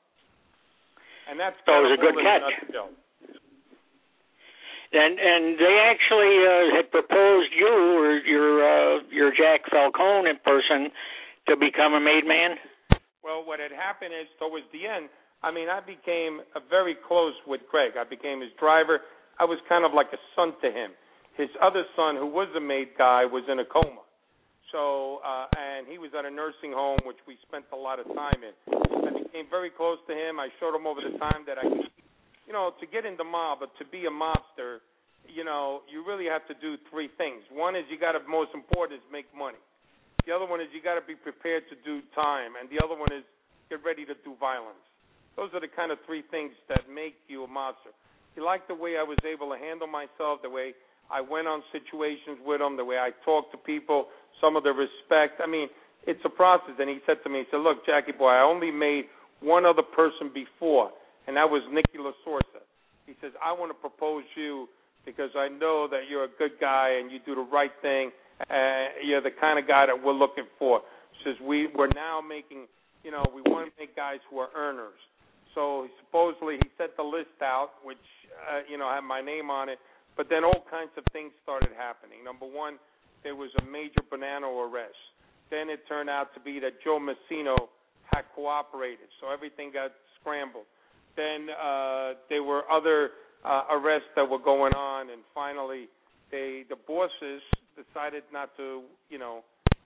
And that's so it was a good catch. And and they actually uh, had proposed you or your uh, your Jack Falcone in person to become a made man. Well, what had happened is towards the end, I mean, I became uh, very close with Greg. I became his driver. I was kind of like a son to him. His other son, who was a made guy, was in a coma. So, uh, and he was at a nursing home, which we spent a lot of time in. I became very close to him. I showed him over the time that I could, you know, to get in the mob, but to be a mobster, you know, you really have to do three things. One is you got to, most important is make money. The other one is you got to be prepared to do time. And the other one is get ready to do violence. Those are the kind of three things that make you a mobster. He liked the way I was able to handle myself, the way I went on situations with him, the way I talked to people, some of the respect. I mean, it's a process. And he said to me, he said, look, Jackie boy, I only made one other person before, and that was Nicky LaSorsa. He says, I want to propose you because I know that you're a good guy and you do the right thing. Uh, you're the kind of guy that we're looking for. He says, we, we're now making, you know, we want to make guys who are earners. So supposedly he set the list out, which, uh, you know, had my name on it. But then all kinds of things started happening. Number one, there was a major Bonanno arrest. Then it turned out to be that Joe Messino had cooperated, so everything got scrambled. Then uh, there were other uh, arrests that were going on, and finally, they the bosses decided not to, you know,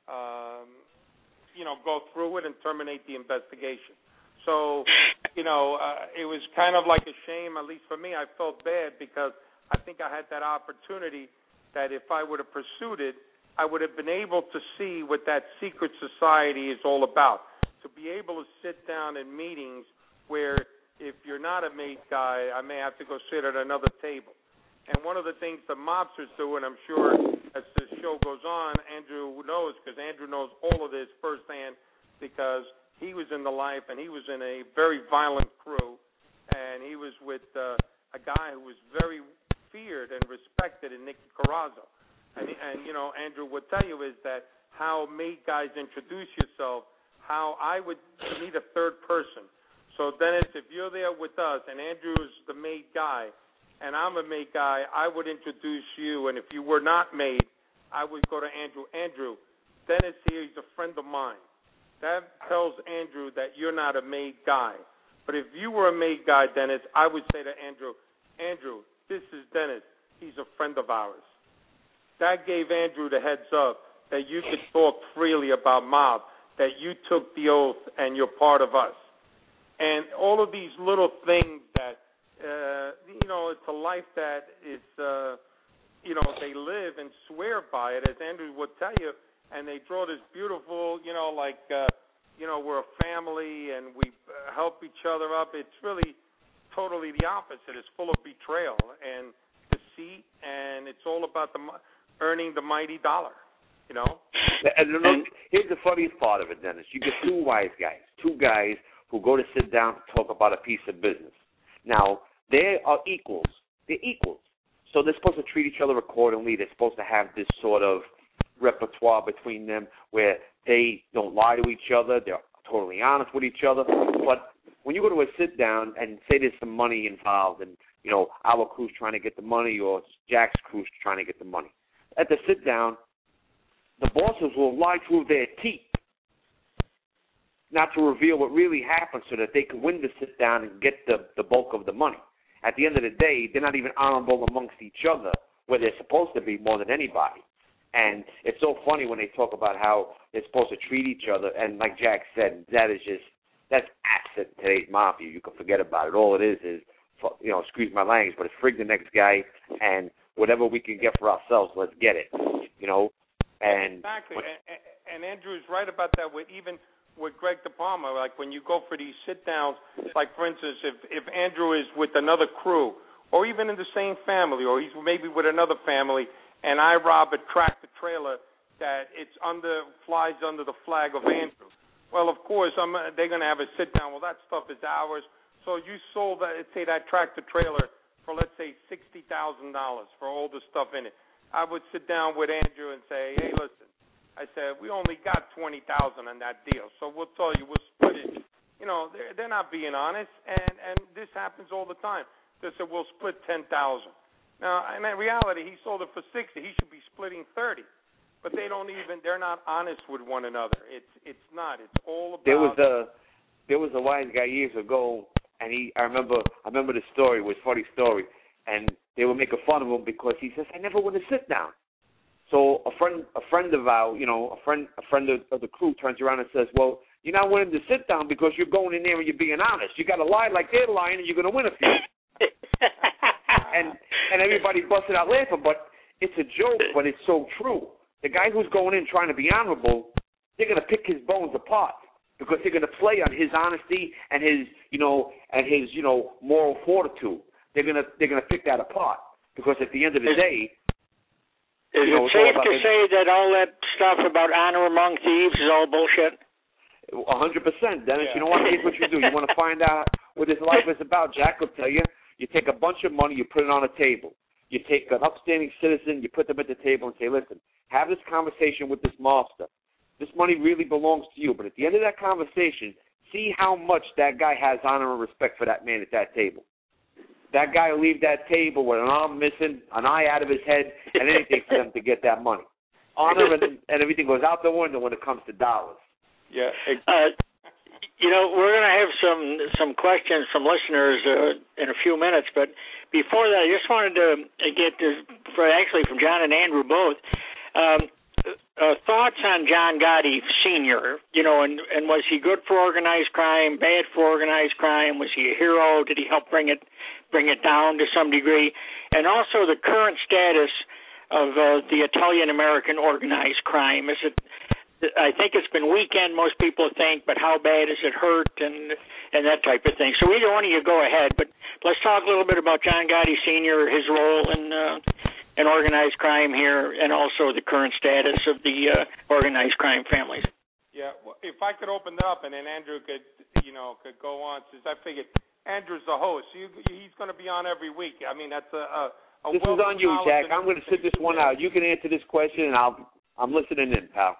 um, you know, go through it and terminate the investigation. So, you know, uh, it was kind of like a shame. At least for me, I felt bad because I think I had that opportunity that if I would have pursued it, I would have been able to see what that secret society is all about. To be able to sit down in meetings where if you're not a made guy, I may have to go sit at another table. And one of the things the mobsters do, and I'm sure as this show goes on, Andrew knows, because Andrew knows all of this firsthand because he was in the life and he was in a very violent crew, and he was with uh, a guy who was very feared and respected in Nicky Carrazzo. And, and, you know, Andrew would tell you is that how made guys introduce yourself, how I would need a third person. So, Dennis, if you're there with us and Andrew's the made guy and I'm a made guy, I would introduce you. And if you were not made, I would go to Andrew. Andrew, Dennis here, he's a friend of mine. That tells Andrew that you're not a made guy. But if you were a made guy, Dennis, I would say to Andrew, Andrew, this is Dennis. He's a friend of ours. That gave Andrew the heads up that you could talk freely about mob, that you took the oath and you're part of us. And all of these little things that, uh, you know, it's a life that is, uh, you know, they live and swear by it, as Andrew would tell you, and they draw this beautiful, you know, like, uh, you know, we're a family and we uh, help each other up. It's really totally the opposite. It's full of betrayal and deceit, and it's all about the earning the mighty dollar, you know? And, and here's the funniest part of it, Dennis. You get two wise guys, two guys who go to sit down to talk about a piece of business. Now, they are equals. They're equals. So they're supposed to treat each other accordingly. They're supposed to have this sort of repertoire between them where they don't lie to each other. They're totally honest with each other. But when you go to a sit down and say there's some money involved and, you know, our crew's trying to get the money or Jack's crew's trying to get the money, at the sit down, the bosses will lie through their teeth not to reveal what really happened so that they can win the sit down and get the, the bulk of the money. At the end of the day, they're not even honorable amongst each other where they're supposed to be more than anybody. And it's so funny when they talk about how they're supposed to treat each other. And like Jack said, that is just, that's absent in today's mafia. You can forget about it. All it is is, you know, excuse my language, but it's frig the next guy and whatever we can get for ourselves, let's get it, you know. And exactly. When, and, and Andrew's right about that with even with Greg DePalma. Like when you go for these sit-downs, like, for instance, if, if Andrew is with another crew or even in the same family or he's maybe with another family, and I rob a tractor trailer that it's under flies under the flag of Andrew. Well, of course, I'm, they're going to have a sit down. Well, that stuff is ours. So you sold that, say, that tractor trailer for, let's say, sixty thousand dollars for all the stuff in it. I would sit down with Andrew and say, hey, listen, I said, we only got twenty thousand dollars on that deal, so we'll tell you we'll split it. You know, they're, they're not being honest, and, and this happens all the time. They said, we'll split ten thousand dollars. Now, in reality, he sold it for sixty. He should be splitting thirty. But they don't even, they're not honest with one another. It's it's not. It's all about. There was a, there was a wise guy years ago, and he, I remember, I remember the story. It was a funny story. And they were making fun of him because he says, I never want to sit down. So a friend, a friend of our, you know, a friend, a friend of, of the crew turns around and says, well, you're not willing to sit down because you're going in there and you're being honest. You got to lie like they're lying, and you're going to win a few. and and everybody busted out laughing, but it's a joke, but it's so true. The guy who's going in trying to be honorable, they're going to pick his bones apart because they're going to play on his honesty and his, you know, and his, you know, moral fortitude. They're going to they're going to pick that apart because at the end of the day, is you know, it safe to the, say that all that stuff about honor among thieves is all bullshit? A hundred percent, Dennis. Yeah. You know what? Here's what you do. You want to find out what this life is about? Jack will tell you. You take a bunch of money, you put it on a table. You take an upstanding citizen, you put them at the table and say, listen, have this conversation with this mobster. This money really belongs to you. But at the end of that conversation, see how much that guy has honor and respect for that man at that table. That guy will leave that table with an arm missing, an eye out of his head, and anything for them to get that money. Honor and, and everything goes out the window when it comes to dollars. Yeah. Uh, you know, we're going to have some some questions from listeners uh, in a few minutes, but before that, I just wanted to get this, for actually from John and Andrew both, um, uh, thoughts on John Gotti Senior You know, and, and was he good for organized crime, bad for organized crime? Was he a hero? Did he help bring it bring it down to some degree? And also the current status of uh, the Italian-American organized crime. Is it? I think it's been weakened, most people think, but how bad is it hurt and and that type of thing. So either one of you go ahead, but let's talk a little bit about John Gotti Senior, his role in uh, in organized crime here, and also the current status of the uh, organized crime families. Yeah, well, if I could open it up, and then Andrew could, you know, could go on, since I figured Andrew's the host. You, he's going to be on every week. I mean, that's a, a, a This is on you, Jack. I'm going to sit this one out. You can answer this question, and I'll I'm listening in, pal.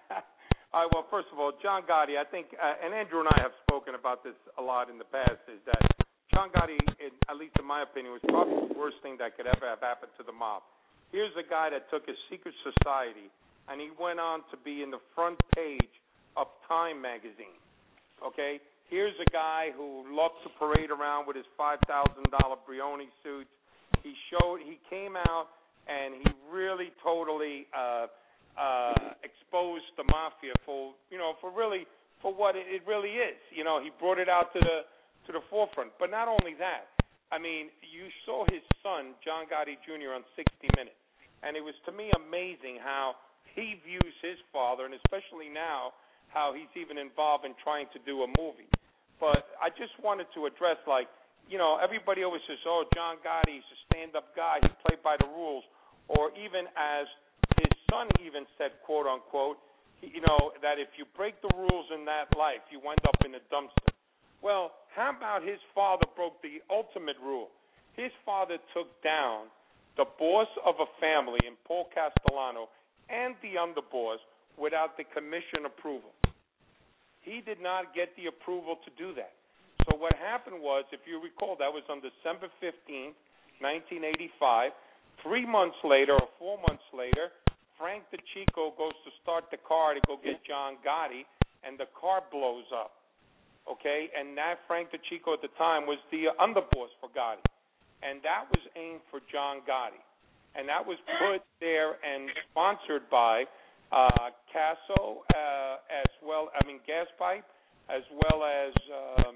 All right, well, first of all, John Gotti, I think, uh, and Andrew and I have spoken about this a lot in the past, is that John Gotti, in, at least in my opinion, was probably the worst thing that could ever have happened to the mob. Here's a guy that took a secret society, and he went on to be in the front page of Time magazine, okay? Here's a guy who loved to parade around with his five thousand dollars Brioni suits. He showed, he came out, and he really totally uh, uh, exposed the mafia for, you know, for really, for what it, it really is. You know, he brought it out to the to the forefront. But not only that, I mean, you saw his son, John Gotti Junior, on sixty minutes. And it was, to me, amazing how he views his father, and especially now, how he's even involved in trying to do a movie. But I just wanted to address, like, you know, everybody always says, oh, John Gotti, he's a stand-up guy, he played by the rules. Or even as his son even said, quote, unquote, you know, that if you break the rules in that life, you wind up in a dumpster. Well, how about his father broke the ultimate rule? His father took down the boss of a family in Paul Castellano and the underboss without the commission approval. He did not get the approval to do that. So what happened was, if you recall, that was on December fifteenth, nineteen eighty-five. Three months later, or four months later, Frank DeCicco goes to start the car to go get John Gotti, and the car blows up. Okay, and that Frank DeCicco at the time was the underboss for Gotti, and that was aimed for John Gotti, and that was put there and sponsored by uh, Casso, uh, as well. I mean, Gaspipe, as well as um,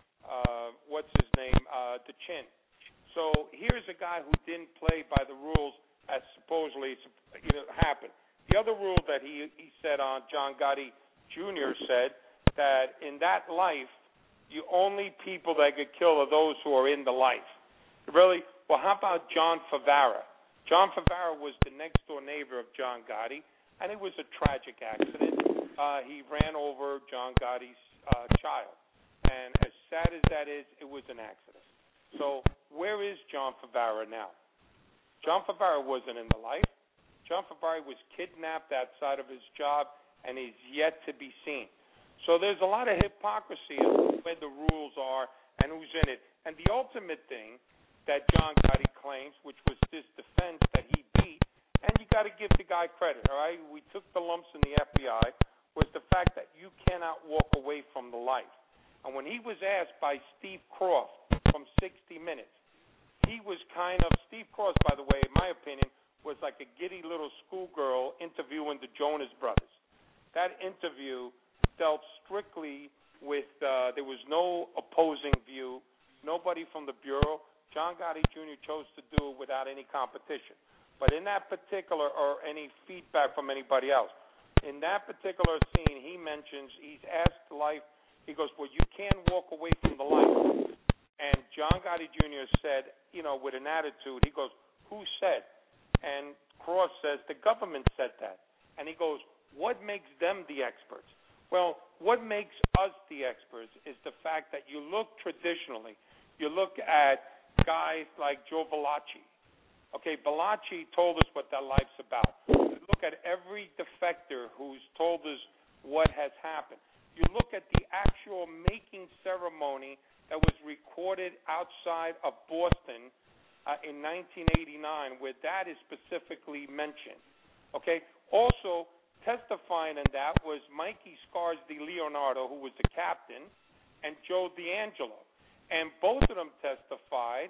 uh, what's his name, uh, DeChin. So here's a guy who didn't play by the rules as supposedly you know, happened. The other rule that he he said on John Gotti Junior said that in that life, the only people that get killed are those who are in the life. Really? Well, how about John Favara? John Favara was the next-door neighbor of John Gotti, and it was a tragic accident. Uh, he ran over John Gotti's uh, child, and as sad as that is, it was an accident. So where is John Favara now? John Favara wasn't in the life. John Favara was kidnapped outside of his job, and is yet to be seen. So there's a lot of hypocrisy of where the rules are and who's in it. And the ultimate thing that John Gotti claims, which was this defense that he beat, and you got to give the guy credit, all right? We took the lumps in the F B I, was the fact that you cannot walk away from the life. And when he was asked by Steve Croft from sixty minutes, he was kind of, Steve Croft, by the way, in my opinion, was like a giddy little schoolgirl interviewing the Jonas Brothers. That interview dealt strictly with, uh, there was no opposing view, nobody from the Bureau. John Gotti Junior chose to do it without any competition. But in that particular, or any feedback from anybody else, in that particular scene, he mentions, he's asked life, he goes, well, you can't walk away from the life. And John Gotti Junior said, you know, with an attitude, he goes, who said? And Cross says, the government said that. And he goes, what makes them the experts? Well, what makes us the experts is the fact that you look traditionally, you look at guys like Joe Valachi. Okay, Valachi told us what that life's about. You look at every defector who's told us what has happened. You look at the actual making ceremony that was recorded outside of Boston uh, in nineteen eighty-nine, where that is specifically mentioned. Okay, also testifying in that was Mikey Scars de Leonardo, who was the captain, and Joe D'Angelo. And both of them testified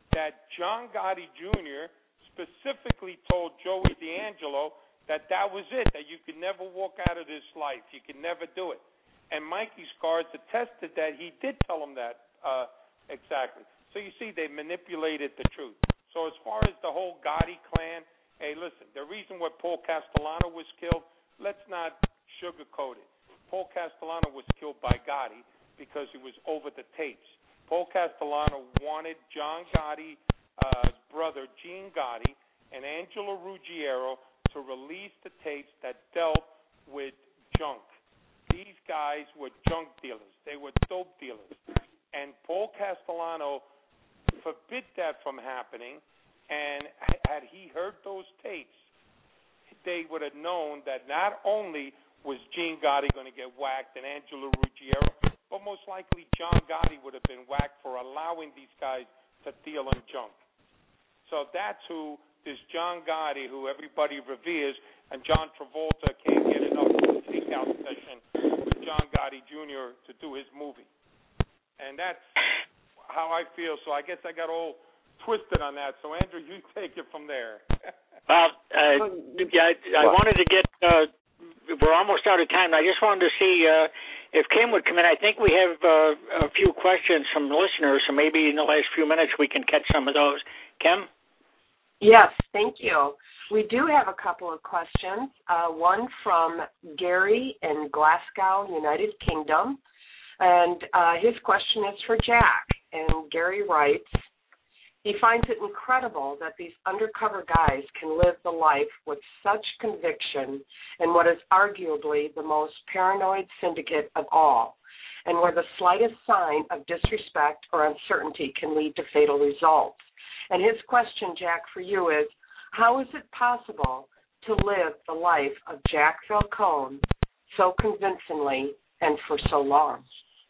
that John Gotti Junior specifically told Joey D'Angelo that that was it, that you could never walk out of this life. You could never do it. And Mikey Scars attested that he did tell him that uh, exactly. So you see, they manipulated the truth. So as far as the whole Gotti clan, hey, listen, the reason why Paul Castellano was killed, let's not sugarcoat it. Paul Castellano was killed by Gotti because he was over the tapes. Paul Castellano wanted John Gotti's uh, brother, Gene Gotti, and Angelo Ruggiero to release the tapes that dealt with junk. These guys were junk dealers. They were dope dealers. And Paul Castellano forbid that from happening, and had he heard those tapes, they would have known that not only was Gene Gotti going to get whacked and Angelo Ruggiero, but most likely John Gotti would have been whacked for allowing these guys to deal in junk. So that's who this John Gotti, who everybody reveres, and John Travolta can't get enough of the takeout session with John Gotti Junior to do his movie. And that's how I feel. So I guess I got all twisted on that. So, Andrew, you take it from there. Well, uh, yeah, I, I wanted to get uh, – we're almost out of time. I just wanted to see uh, if Kim would come in. I think we have uh, a few questions from listeners, so maybe in the last few minutes we can catch some of those. Kim? Yes, thank you. We do have a couple of questions, uh, one from Gary in Glasgow, United Kingdom. And uh, his question is for Jack. And Gary writes, he finds it incredible that these undercover guys can live the life with such conviction in what is arguably the most paranoid syndicate of all, and where the slightest sign of disrespect or uncertainty can lead to fatal results. And his question, Jack, for you is, how is it possible to live the life of Jack Falcone so convincingly and for so long?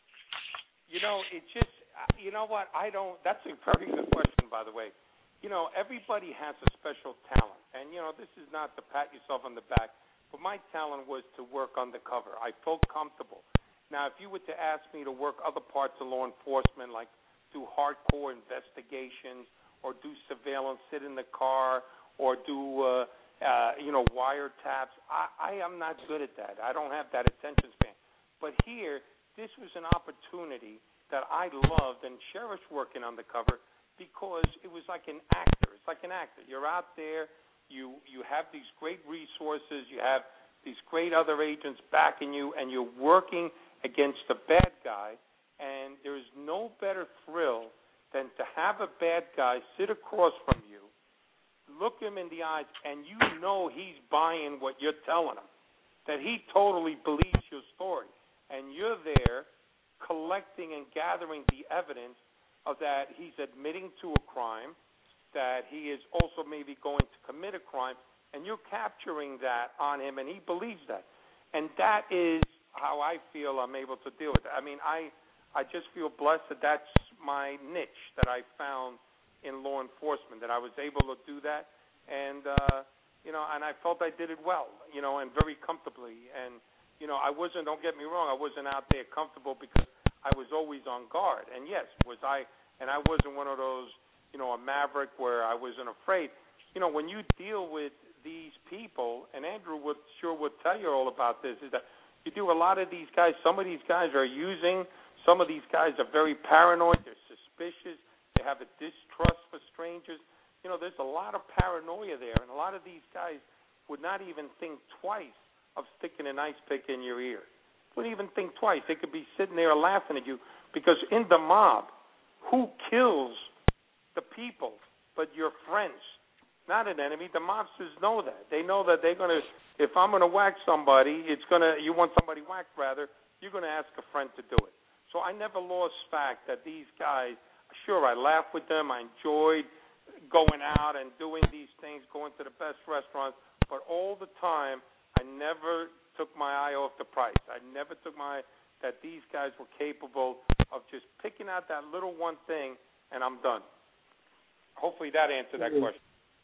You know, it just, you know what, I don't, that's a very good question, by the way. You know, everybody has a special talent. And, you know, this is not to pat yourself on the back, but my talent was to work undercover. I felt comfortable. Now, if you were to ask me to work other parts of law enforcement, like do hardcore investigations or do surveillance, sit in the car, or do, uh, uh, you know, wiretaps, I, I am not good at that. I don't have that attention span. But here, this was an opportunity that I loved and cherished working undercover because it was like an actor. It's like an actor. You're out there. You you have these great resources. You have these great other agents backing you, and you're working against a bad guy. And there's no better thrill than to have a bad guy sit across from you, look him in the eyes, and you know he's buying what you're telling him, that he totally believes your story. And you're there collecting and gathering the evidence of that he's admitting to a crime, that he is also maybe going to commit a crime, and you're capturing that on him, and he believes that. And that is how I feel I'm able to deal with it. I mean, I, I just feel blessed that that's my niche that I found in law enforcement, that I was able to do that, and, uh, you know, and I felt I did it well, you know, and very comfortably. And you know, I wasn't, don't get me wrong, I wasn't out there comfortable because I was always on guard. And yes, was I, and I wasn't one of those, you know, a maverick where I wasn't afraid. You know, when you deal with these people, and Andrew would sure would tell you all about this, is that you do a lot of these guys, some of these guys are using, some of these guys are very paranoid, they're suspicious, they have a distrust for strangers. You know, there's a lot of paranoia there, and a lot of these guys would not even think twice of sticking an ice pick in your ear. Wouldn't even think twice. They could be sitting there laughing at you because in the mob, who kills the people but your friends? Not an enemy. The mobsters know that. They know that they're going to, if I'm going to whack somebody, it's going to, you want somebody whacked rather, you're going to ask a friend to do it. So I never lost fact that these guys, sure, I laughed with them. I enjoyed going out and doing these things, going to the best restaurants, but all the time, I never took my eye off the price. I never took my eye that these guys were capable of just picking out that little one thing, and I'm done. Hopefully that answered that mm-hmm. question.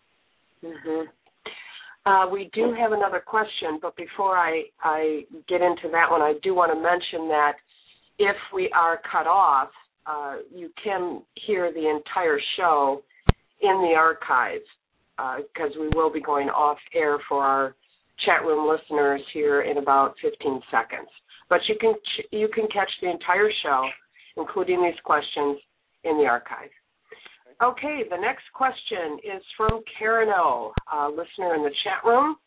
Mm-hmm. Uh, we do have another question, but before I, I get into that one, I do want to mention that if we are cut off, uh, you can hear the entire show in the archives because uh, we will be going off air for our chat room listeners here in about fifteen seconds. But you can you can catch the entire show, including these questions, in the archive. Okay, the next question is from Karen O., a listener in the chat room.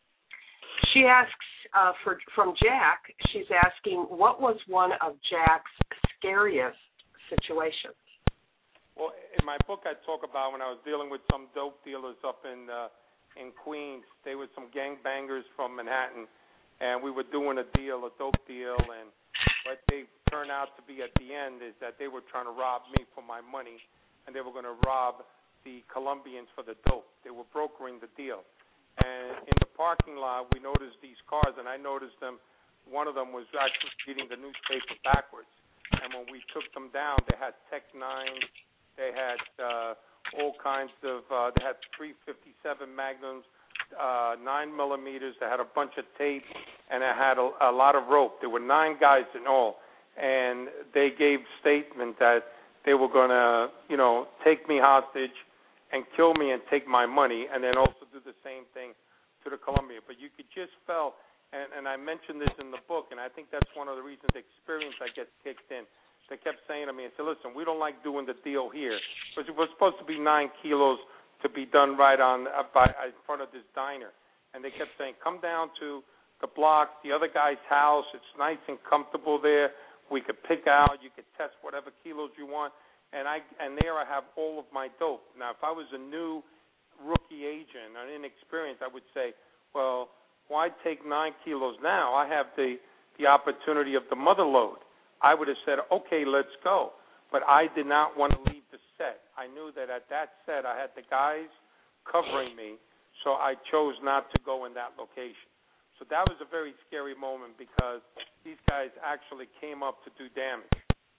She asks uh, for from Jack. She's asking, what was one of Jack's scariest situations? Well, in my book, I talk about when I was dealing with some dope dealers up in uh, in Queens. They were some gangbangers from Manhattan, and we were doing a deal, a dope deal, and what they turned out to be at the end is that they were trying to rob me for my money, and they were going to rob the Colombians for the dope. They were brokering the deal. And in the parking lot, we noticed these cars, and I noticed them. One of them was actually reading the newspaper backwards. And when we took them down, they had Tech nine. They had uh, all kinds of, uh, they had three fifty-seven Magnums, uh, nine millimeters. They had a bunch of tape, and it had a, a lot of rope. There were nine guys in all, and they gave statement that they were going to, you know, take me hostage and kill me and take my money, and then also do the same thing to the Colombia. But you could just feel, and, and I mentioned this in the book, and I think that's one of the reasons the experience I get kicked in. They kept saying to me, I said, listen, we don't like doing the deal here, because it was supposed to be nine kilos to be done right on uh, by, in front of this diner. And they kept saying, come down to the block, the other guy's house. It's nice and comfortable there. We could pick out. You could test whatever kilos you want. And I and there I have all of my dope. Now, if I was a new rookie agent or inexperienced, I would say, well, why take nine kilos now? I have the, the opportunity of the mother load. I would have said, okay, let's go. But I did not want to leave the set. I knew that at that set I had the guys covering me, so I chose not to go in that location. So that was a very scary moment because these guys actually came up to do damage.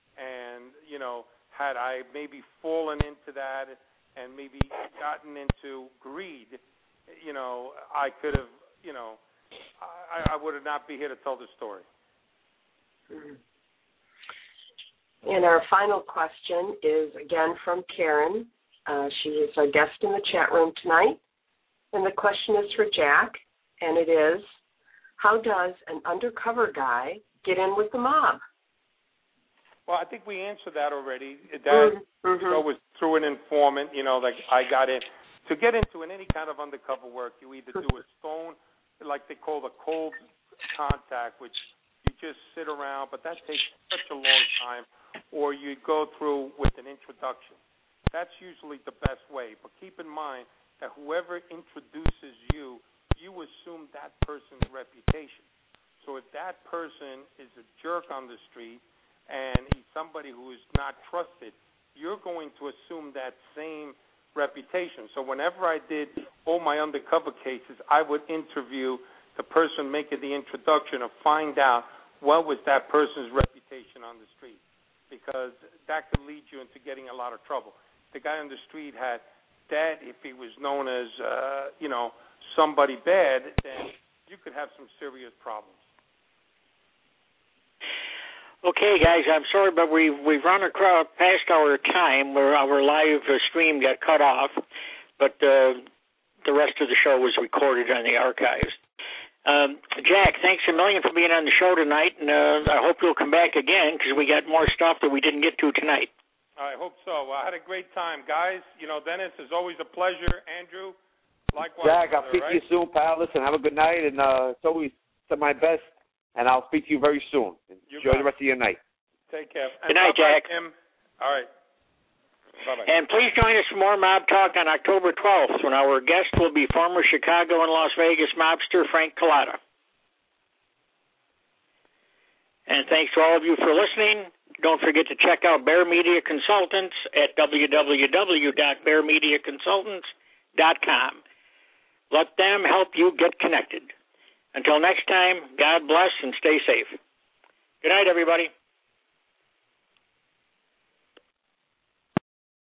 And, you know, had I maybe fallen into that and maybe gotten into greed, you know, I could have, you know, I, I would have not be here to tell the story. Mm-hmm. And our final question is, again, from Karen. Uh, she is our guest in the chat room tonight. And the question is for Jack, and it is, how does an undercover guy get in with the mob? Well, I think we answered that already. That mm-hmm. you know, was through an informant, you know, like I got in. To get into in any kind of undercover work, you either do a stone, like they call the cold contact, which you just sit around, but that takes such a long time, or you go through with an introduction. That's usually the best way. But keep in mind that whoever introduces you, you assume that person's reputation. So if that person is a jerk on the street and he's somebody who is not trusted, you're going to assume that same reputation. So whenever I did all my undercover cases, I would interview the person making the introduction and find out what was that person's reputation on the street, because that could lead you into getting a lot of trouble. The guy on the street had that. If he was known as, uh, you know, somebody bad, then you could have some serious problems. Okay, guys, I'm sorry, but we've, we've run across past our time where our live stream got cut off, but uh, the rest of the show was recorded on the archives. Um, Jack, thanks a million for being on the show tonight, and uh, I hope you'll come back again because we got more stuff that we didn't get to tonight. I hope so. Well, I had a great time, guys. You know, Dennis, it's always a pleasure. Andrew, likewise. Jack, I'll brother, speak right? to you soon, pal. Listen, have a good night, and uh, it's always to my best, and I'll speak to you very soon. You Enjoy the rest of your night. Take care. Good night, Jack. Tim. All right. Bye-bye. And please join us for more Mob Talk on October twelfth, when our guest will be former Chicago and Las Vegas mobster Frank Collada. And thanks to all of you for listening. Don't forget to check out Bear Media Consultants at w w w dot bear media consultants dot com. Let them help you get connected. Until next time, God bless and stay safe. Good night, everybody.